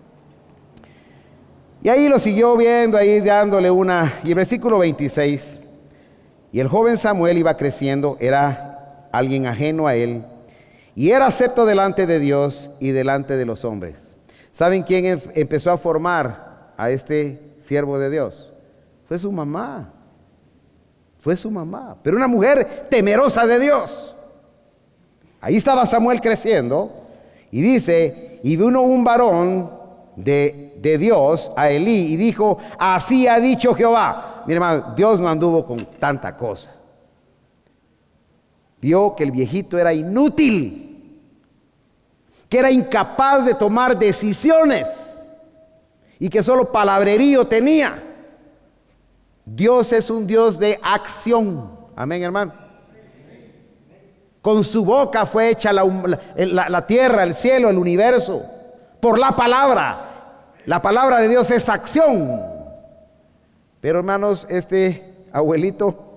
A: y ahí lo siguió viendo, ahí dándole y el versículo 26, y el joven Samuel iba creciendo, era alguien ajeno a él, y era acepto delante de Dios y delante de los hombres. ¿Saben quién empezó a formar a este siervo de Dios? Fue su mamá. Fue su mamá. Pero una mujer temerosa de Dios. Ahí estaba Samuel creciendo. Y dice, y vino un varón de Dios a Elí y dijo, así ha dicho Jehová. Mira, hermano, Dios no anduvo con tanta cosa. Vio que el viejito era inútil, que era incapaz de tomar decisiones y que solo palabrerío tenía. Dios es un Dios de acción. Amén, hermano. Con su boca fue hecha la tierra, el cielo, el universo. Por la palabra. La palabra de Dios es acción. Pero, hermanos, este abuelito,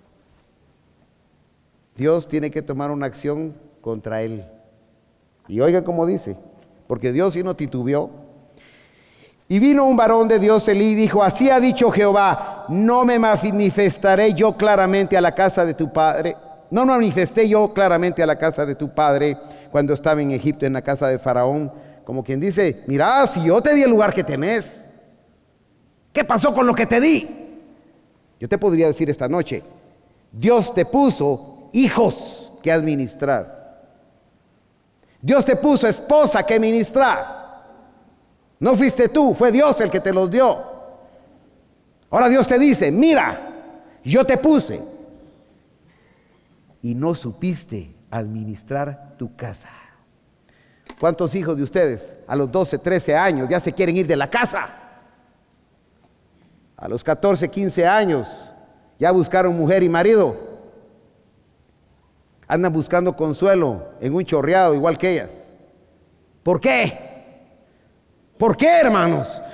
A: Dios tiene que tomar una acción contra él. Y oigan cómo dice, porque Dios sí no titubeó. Y vino un varón de Dios, Elí, y dijo, así ha dicho Jehová, no me manifestaré yo claramente a la casa de tu padre. No me manifesté yo claramente a la casa de tu padre cuando estaba en Egipto, en la casa de Faraón. Como quien dice, mira, si yo te di el lugar que tenés, ¿qué pasó con lo que te di? Yo te podría decir esta noche, Dios te puso hijos que administrar. Dios te puso esposa que ministrar. No fuiste tú, fue Dios el que te los dio. Ahora Dios te dice, mira, yo te puse y no supiste administrar tu casa. ¿Cuántos hijos de ustedes a los 12, 13 años ya se quieren ir de la casa? A los 14, 15 años ya buscaron mujer y marido. Andan buscando consuelo en un chorreado igual que ellas. ¿Por qué? ¿Por qué, hermanos?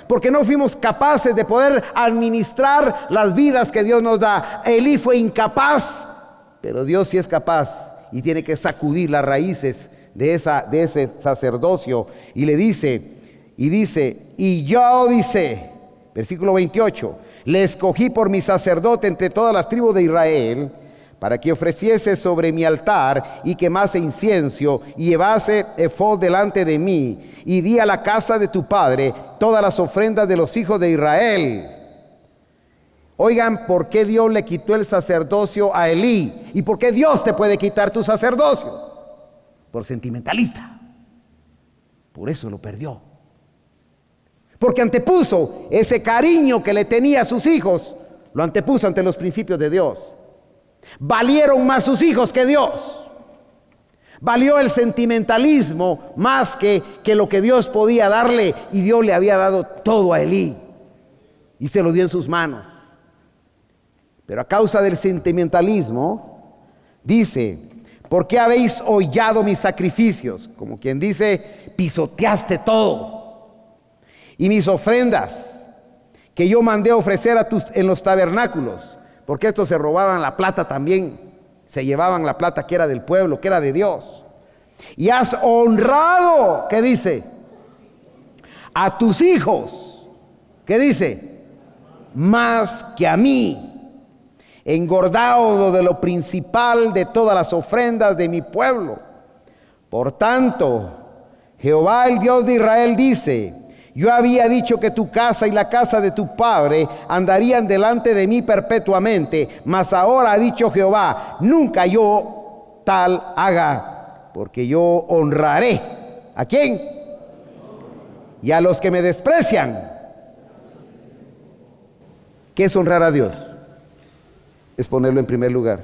A: porque no fuimos capaces de poder administrar las vidas que Dios nos da. Elí fue incapaz, pero Dios sí es capaz y tiene que sacudir las raíces de ese sacerdocio. Y le dice, y yo, dice, versículo 28, le escogí por mi sacerdote entre todas las tribus de Israel, para que ofreciese sobre mi altar y quemase incienso y llevase efod delante de mí, y di a la casa de tu padre todas las ofrendas de los hijos de Israel. Oigan, ¿por qué Dios le quitó el sacerdocio a Elí? ¿Y por qué Dios te puede quitar tu sacerdocio? Por sentimentalista. Por eso lo perdió. Porque antepuso ese cariño que le tenía a sus hijos, lo antepuso ante los principios de Dios. Valieron más sus hijos que Dios. Valió el sentimentalismo más que lo que Dios podía darle, y Dios le había dado todo a Elí y se lo dio en sus manos. Pero a causa del sentimentalismo, dice, ¿por qué habéis hollado mis sacrificios? Como quien dice, pisoteaste todo. Y mis ofrendas que yo mandé a ofrecer en los tabernáculos, porque estos se robaban la plata también, se llevaban la plata que era del pueblo, que era de Dios. Y has honrado, ¿qué dice? A tus hijos, ¿qué dice? Más que a mí. Engordado de lo principal de todas las ofrendas de mi pueblo. Por tanto, Jehová el Dios de Israel dice, yo había dicho que tu casa y la casa de tu padre andarían delante de mí perpetuamente, mas ahora ha dicho Jehová, nunca yo tal haga, porque yo honraré. ¿A quién? Y a los que me desprecian. ¿Qué es honrar a Dios? Es ponerlo en primer lugar.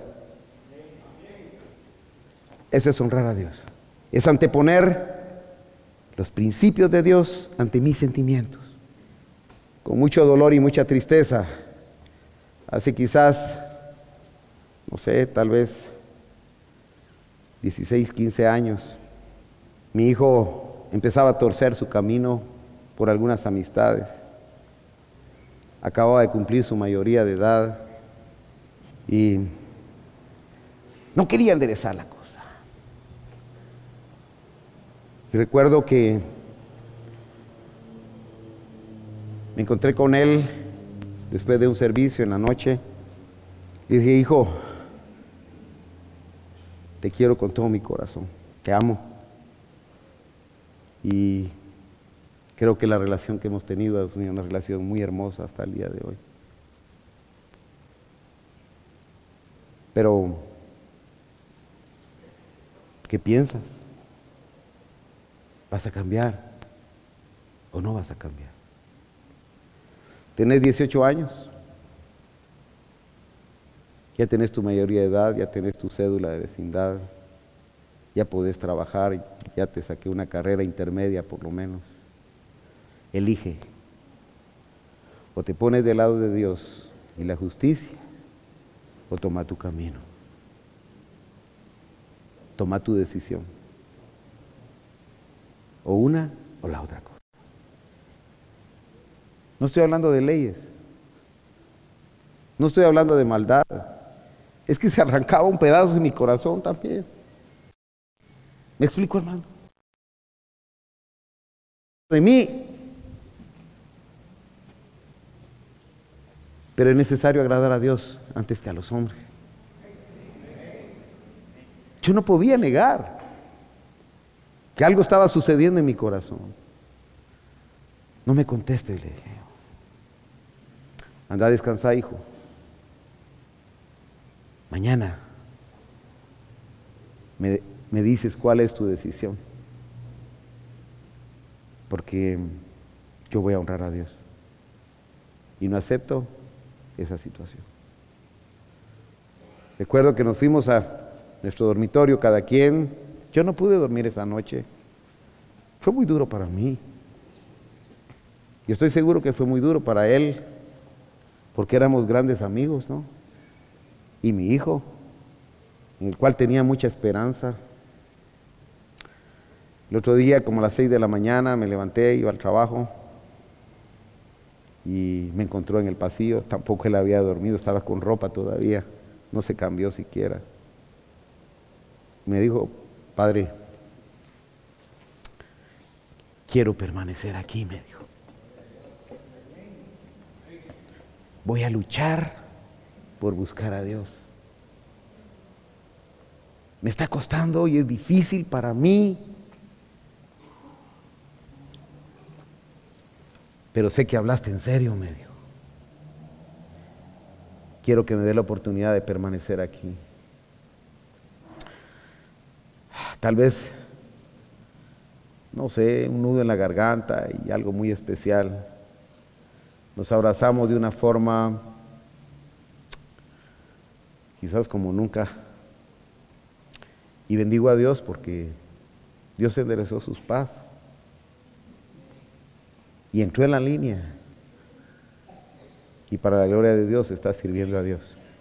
A: Eso es honrar a Dios. Es anteponer los principios de Dios ante mis sentimientos. Con mucho dolor y mucha tristeza, hace quizás, no sé, tal vez 16, 15 años, mi hijo empezaba a torcer su camino por algunas amistades. Acababa de cumplir su mayoría de edad y no quería enderezar la cosa. Y recuerdo que me encontré con él después de un servicio en la noche y dije, hijo, te quiero con todo mi corazón, te amo. Y creo que la relación que hemos tenido es una relación muy hermosa hasta el día de hoy. Pero, ¿qué piensas? ¿Vas a cambiar o no vas a cambiar? ¿Tenés 18 años? Ya tenés tu mayoría de edad, ya tenés tu cédula de vecindad, ya podés trabajar, ya te saqué una carrera intermedia por lo menos. Elige. O te pones del lado de Dios y la justicia, o toma tu camino. Toma tu decisión. O una o la otra cosa. No estoy hablando de leyes. No estoy hablando de maldad. Es que se arrancaba un pedazo de mi corazón también. ¿Me explico, hermano? De mí. Pero es necesario agradar a Dios antes que a los hombres. Yo no podía negar que algo estaba sucediendo en mi corazón. No me conteste, le dije. Anda a descansar, hijo. Mañana me dices cuál es tu decisión. Porque yo voy a honrar a Dios. Y no acepto esa situación. Recuerdo que nos fuimos a nuestro dormitorio, cada quien. Yo no pude dormir esa noche. Fue muy duro para mí. Y estoy seguro que fue muy duro para él, porque éramos grandes amigos, ¿no? Y mi hijo, en el cual tenía mucha esperanza. El otro día, como a las 6 de la mañana, me levanté, iba al trabajo. y me encontró en el pasillo. Tampoco él había dormido, estaba con ropa todavía, no se cambió siquiera. Me dijo: padre, quiero permanecer aquí, me dijo. Voy a luchar por buscar a Dios. Me está costando y es difícil para mí, pero sé que hablaste en serio, me dijo. Quiero que me dé la oportunidad de permanecer aquí. Tal vez, no sé, un nudo en la garganta y algo muy especial. Nos abrazamos de una forma, quizás como nunca. Y bendigo a Dios porque Dios enderezó sus pasos y entró en la línea. Y para la gloria de Dios está sirviendo a Dios.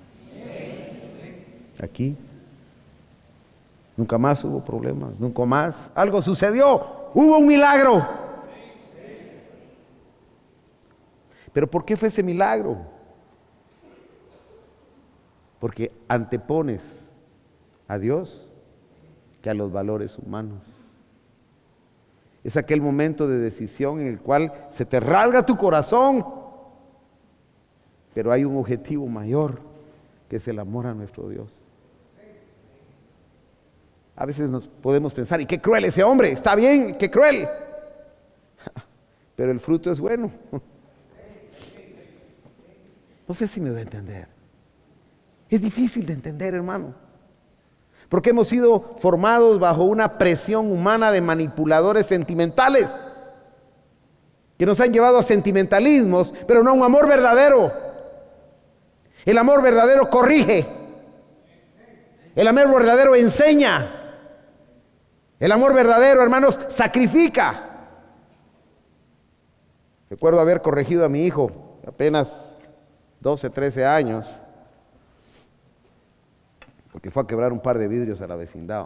A: Aquí nunca más hubo problemas, nunca más. Algo sucedió, hubo un milagro. ¿Pero por qué fue ese milagro? Porque antepones a Dios que a los valores humanos. Es aquel momento de decisión en el cual se te rasga tu corazón, pero hay un objetivo mayor, que es el amor a nuestro Dios. A veces nos podemos pensar: y qué cruel ese hombre, está bien, qué cruel, pero el fruto es bueno. No sé si me doy a entender. Es difícil de entender, hermano, porque hemos sido formados bajo una presión humana de manipuladores sentimentales que nos han llevado a sentimentalismos, pero no a un amor verdadero. El amor verdadero corrige. El amor verdadero enseña. El amor verdadero, hermanos, sacrifica. Recuerdo haber corregido a mi hijo, apenas 12, 13 años, porque fue a quebrar un par de vidrios a la vecindad.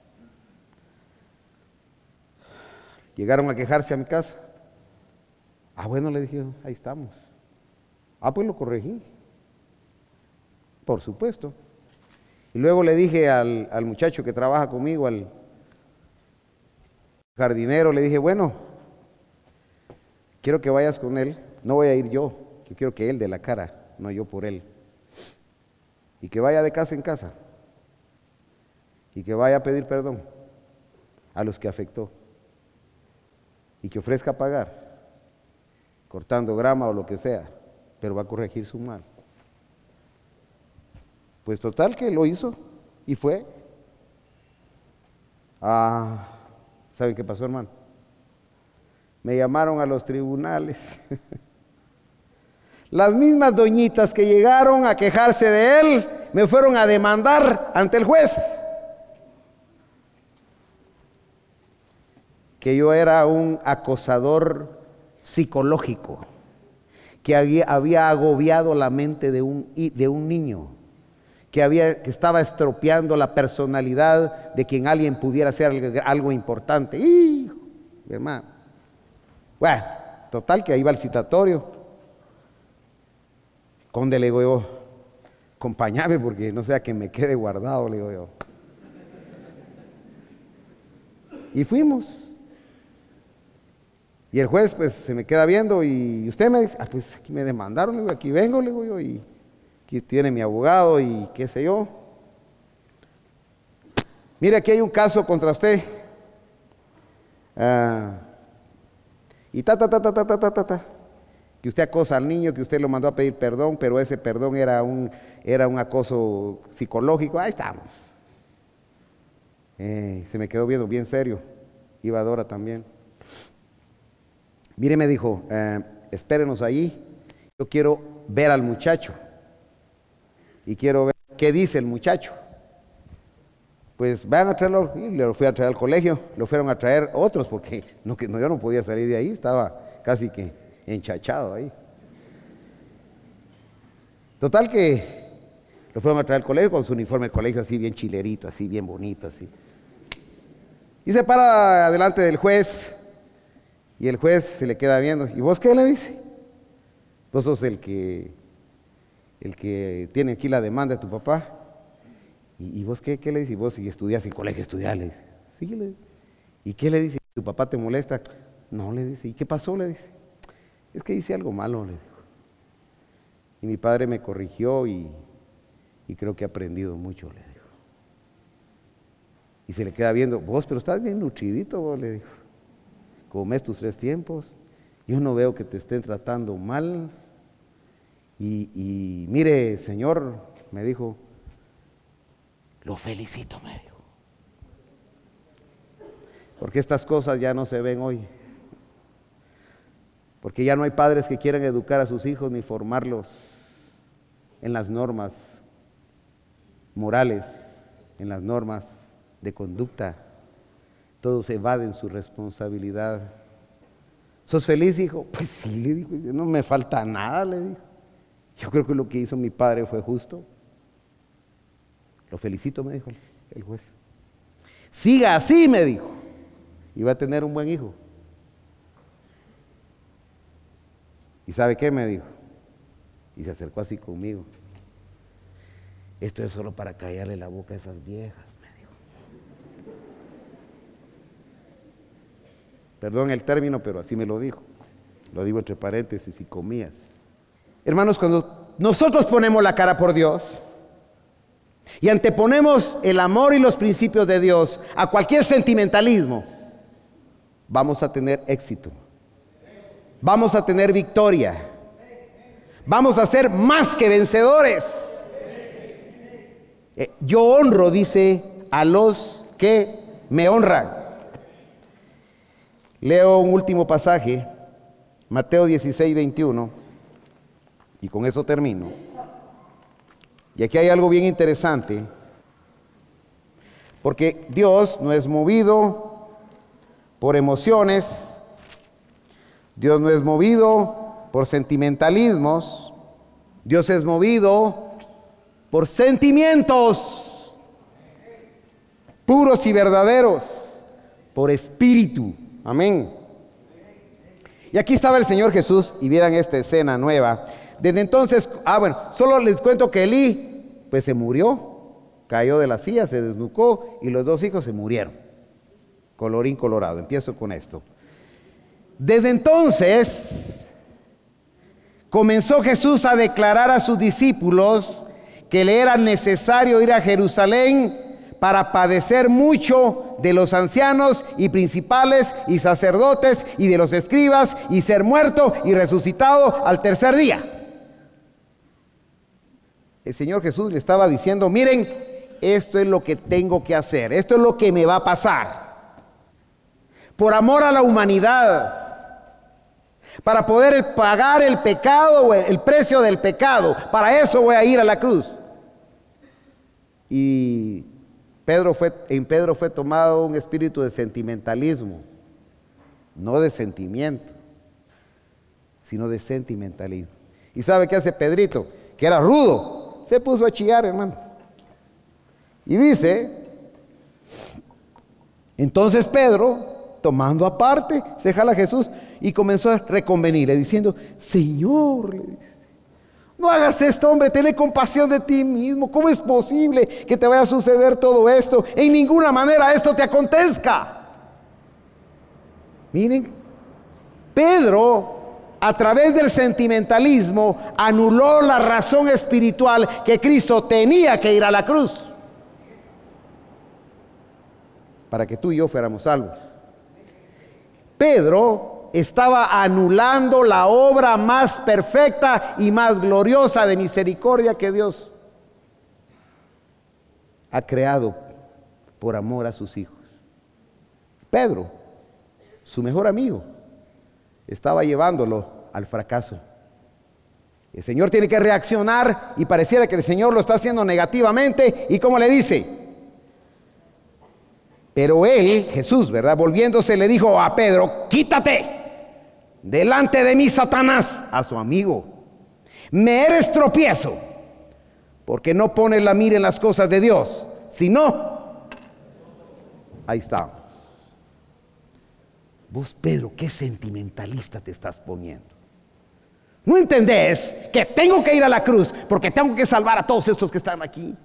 A: Llegaron a quejarse a mi casa. Bueno, le dije, ahí estamos. Pues lo corregí. Por supuesto. Y luego le dije al muchacho que trabaja conmigo, al jardinero, le dije: bueno, quiero que vayas con él. No voy a ir yo quiero que él dé la cara, no yo por él. Y que vaya de casa en casa. Y que vaya a pedir perdón a los que afectó. Y que ofrezca pagar, cortando grama o lo que sea, pero va a corregir su mal. Pues total que lo hizo y fue. ¿Saben qué pasó, hermano? Me llamaron a los tribunales. Las mismas doñitas que llegaron a quejarse de él, me fueron a demandar ante el juez. Que yo era un acosador psicológico, que había agobiado la mente de un niño, que estaba estropeando la personalidad de quien alguien pudiera ser algo importante. ¡Hijo, mi hermano! Bueno, total que ahí va el citatorio. Conde, le digo yo, acompáñame porque no sea que me quede guardado, le digo yo. Y fuimos. Y el juez pues se me queda viendo y usted me dice: pues aquí me demandaron, le digo, aquí vengo, le digo yo, y aquí tiene mi abogado y qué sé yo. Mire, aquí hay un caso contra usted. Y que usted acosa al niño, que usted lo mandó a pedir perdón, pero ese perdón era un acoso psicológico. Ahí estamos. Se me quedó viendo bien serio. Iba Dora también. Mire, me dijo: espérenos ahí, yo quiero ver al muchacho y quiero ver qué dice el muchacho. Pues vayan a traerlo. Y lo fui a traer al colegio, lo fueron a traer otros porque yo no podía salir de ahí, estaba casi que enchachado ahí. Total que lo fueron a traer al colegio con su uniforme del colegio así bien chilerito, así bien bonito, así. Y se para delante del juez y el juez se le queda viendo. ¿Y vos qué? Le dice. Vos sos el que tiene aquí la demanda de tu papá. ¿Y vos qué le dices? Vos si estudias en colegio, estudiás, le dice. Sí, le dice. ¿Y qué le dice? ¿Tu papá te molesta? No, le dice. ¿Y qué pasó? Le dice. Es que hice algo malo, le dijo. Y mi padre me corrigió y creo que he aprendido mucho, le dijo. Y se le queda viendo, vos, pero estás bien nutridito, vos, le dijo. Comes tus 3 tiempos. Yo no veo que te estén tratando mal. Y mire, señor, me dijo, lo felicito, me dijo. Porque estas cosas ya no se ven hoy. Porque ya no hay padres que quieran educar a sus hijos ni formarlos en las normas morales, en las normas de conducta. Todos evaden su responsabilidad. ¿Sos feliz, hijo? Pues sí, le dijo, no me falta nada, le dijo. Yo creo que lo que hizo mi padre fue justo. Lo felicito, me dijo el juez. Siga así, me dijo, y va a tener un buen hijo. ¿Y sabe qué? Me dijo. Y se acercó así conmigo. Esto es solo para callarle la boca a esas viejas, me dijo. Perdón el término, pero así me lo dijo. Lo digo entre paréntesis y comillas. Hermanos, cuando nosotros ponemos la cara por Dios y anteponemos el amor y los principios de Dios a cualquier sentimentalismo, vamos a tener éxito. Vamos a tener victoria. Vamos a ser más que vencedores. Yo honro, dice, a los que me honran. Leo un último pasaje, Mateo 16, 21, y con eso termino. Y aquí hay algo bien interesante, porque Dios no es movido por emociones, Dios no es movido por sentimentalismos, Dios es movido por sentimientos puros y verdaderos, por espíritu. Amén. Y aquí estaba el Señor Jesús y vieran esta escena nueva. Desde entonces, solo les cuento que Elí, pues se murió, cayó de la silla, se desnucó y los 2 hijos se murieron. Colorín colorado, empiezo con esto. Desde entonces comenzó Jesús a declarar a sus discípulos que le era necesario ir a Jerusalén para padecer mucho de los ancianos y principales y sacerdotes y de los escribas y ser muerto y resucitado al 3er día. El Señor Jesús le estaba diciendo, miren, esto es lo que tengo que hacer, esto es lo que me va a pasar. Por amor a la humanidad, para poder pagar el pecado, el precio del pecado, para eso voy a ir a la cruz. Y en Pedro fue tomado un espíritu de sentimentalismo, no de sentimiento, sino de sentimentalismo. ¿Y sabe qué hace Pedrito? Que era rudo, se puso a chillar, hermano. Y dice, entonces Pedro, tomando aparte, se jala a Jesús y comenzó a reconvenirle, diciendo, Señor, le dice, no hagas esto, hombre, ten compasión de ti mismo. ¿Cómo es posible que te vaya a suceder todo esto? En ninguna manera esto te acontezca. Miren, Pedro, a través del sentimentalismo, anuló la razón espiritual que Cristo tenía que ir a la cruz para que tú y yo fuéramos salvos. Pedro estaba anulando la obra más perfecta y más gloriosa de misericordia que Dios ha creado por amor a sus hijos. Pedro, su mejor amigo, estaba llevándolo al fracaso. El Señor tiene que reaccionar y pareciera que el Señor lo está haciendo negativamente. ¿Y cómo le dice? Pero él, Jesús, ¿verdad? Volviéndose le dijo a Pedro, quítate delante de mí, Satanás, a su amigo. Me eres tropiezo, porque no pones la mira en las cosas de Dios, sino, ahí está. Vos, Pedro, qué sentimentalista te estás poniendo. ¿No entendés que tengo que ir a la cruz porque tengo que salvar a todos estos que están aquí?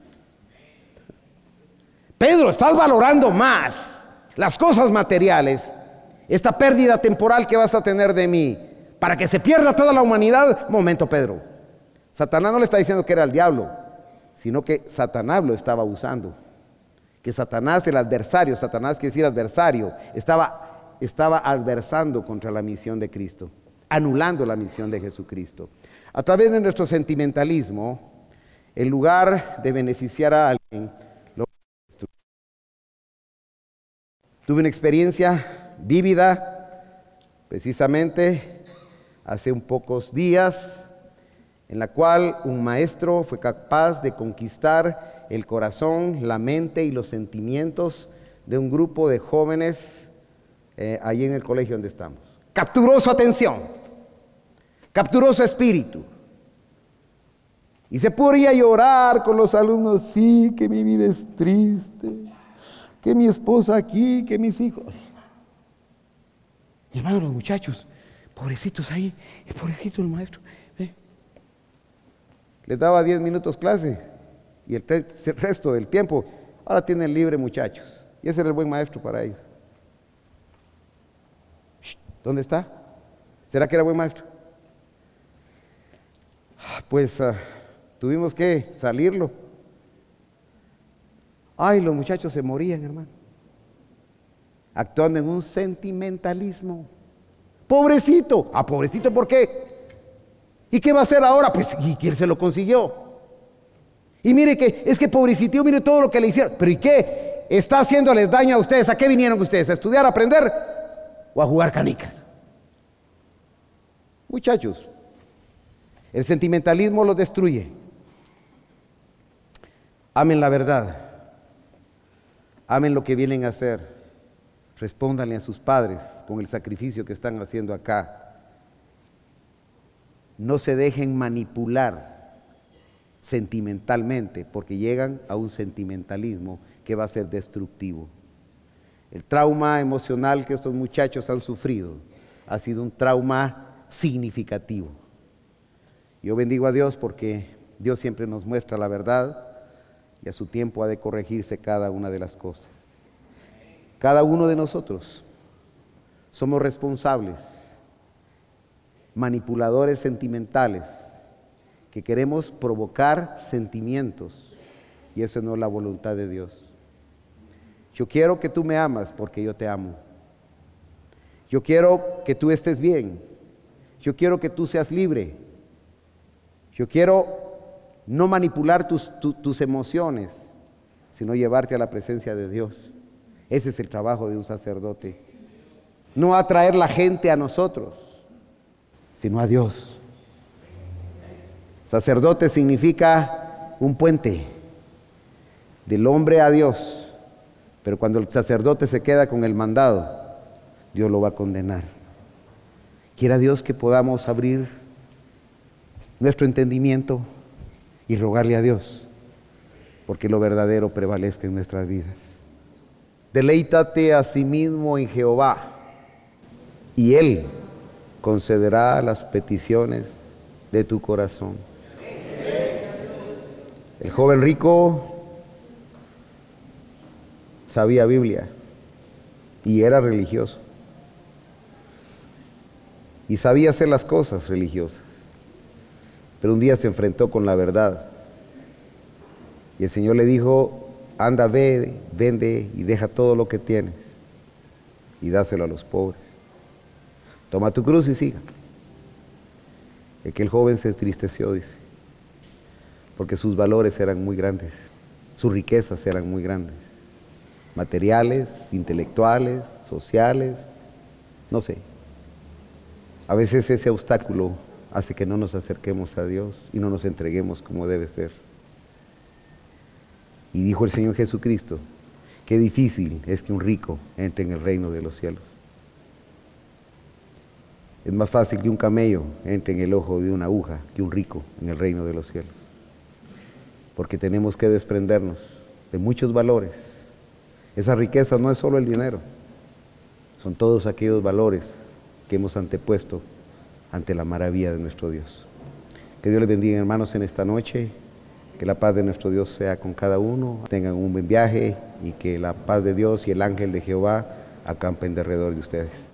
A: Pedro, estás valorando más las cosas materiales, esta pérdida temporal que vas a tener de mí, para que se pierda toda la humanidad. Momento, Pedro. Satanás no le está diciendo que era el diablo, sino que Satanás lo estaba usando. Que Satanás, el adversario, Satanás quiere decir adversario, estaba adversando contra la misión de Cristo, anulando la misión de Jesucristo. A través de nuestro sentimentalismo, en lugar de beneficiar a alguien, lo destruye. Tuve una experiencia vívida, precisamente hace un pocos días, en la cual un maestro fue capaz de conquistar el corazón, la mente y los sentimientos de un grupo de jóvenes allí en el colegio donde estamos. Capturó su atención, capturó su espíritu. Y se podría llorar con los alumnos, sí, que mi vida es triste, que mi esposa aquí, que mis hijos. Mi hermano, los muchachos, pobrecitos ahí, pobrecito el maestro. Les daba 10 minutos clase y el resto del tiempo, ahora tienen libre, muchachos. Y ese era el buen maestro para ellos. ¿Dónde está? ¿Será que era buen maestro? Pues tuvimos que salirlo. Ay, los muchachos se morían, hermano, actuando en un sentimentalismo. Pobrecito. Pobrecito, ¿por qué? ¿Y qué va a hacer ahora? Pues, ¿y quién se lo consiguió? Y mire que, es que pobrecito, mire todo lo que le hicieron. ¿Pero y qué? ¿Está haciéndoles daño a ustedes? ¿A qué vinieron ustedes? ¿A estudiar, a aprender o a jugar canicas? Muchachos, el sentimentalismo los destruye. Amen la verdad. Amen lo que vienen a hacer. Respóndanle a sus padres con el sacrificio que están haciendo acá. No se dejen manipular sentimentalmente, porque llegan a un sentimentalismo que va a ser destructivo. El trauma emocional que estos muchachos han sufrido ha sido un trauma significativo. Yo bendigo a Dios porque Dios siempre nos muestra la verdad y a su tiempo ha de corregirse cada una de las cosas. Cada uno de nosotros somos responsables, manipuladores sentimentales, que queremos provocar sentimientos, y eso no es la voluntad de Dios. Yo quiero que tú me amas porque yo te amo. Yo quiero que tú estés bien. Yo quiero que tú seas libre. Yo quiero no manipular tus emociones, sino llevarte a la presencia de Dios. Ese es el trabajo de un sacerdote. No atraer la gente a nosotros, sino a Dios. Sacerdote significa un puente del hombre a Dios, pero cuando el sacerdote se queda con el mandado, Dios lo va a condenar. Quiera Dios que podamos abrir nuestro entendimiento y rogarle a Dios, porque lo verdadero prevalezca en nuestras vidas. Deleítate a sí mismo en Jehová, y Él concederá las peticiones de tu corazón. El joven rico sabía Biblia y era religioso y sabía hacer las cosas religiosas, pero un día se enfrentó con la verdad y el Señor le dijo: anda, ve, vende y deja todo lo que tienes y dáselo a los pobres. Toma tu cruz y siga. Aquel joven se entristeció, dice, porque sus valores eran muy grandes, sus riquezas eran muy grandes, materiales, intelectuales, sociales, no sé. A veces ese obstáculo hace que no nos acerquemos a Dios y no nos entreguemos como debe ser. Y dijo el Señor Jesucristo: qué difícil es que un rico entre en el reino de los cielos. Es más fácil que un camello entre en el ojo de una aguja que un rico en el reino de los cielos. Porque tenemos que desprendernos de muchos valores. Esa riqueza no es solo el dinero, son todos aquellos valores que hemos antepuesto ante la maravilla de nuestro Dios. Que Dios les bendiga, hermanos, en esta noche. Que la paz de nuestro Dios sea con cada uno. Tengan un buen viaje y que la paz de Dios y el ángel de Jehová acampen alrededor de ustedes.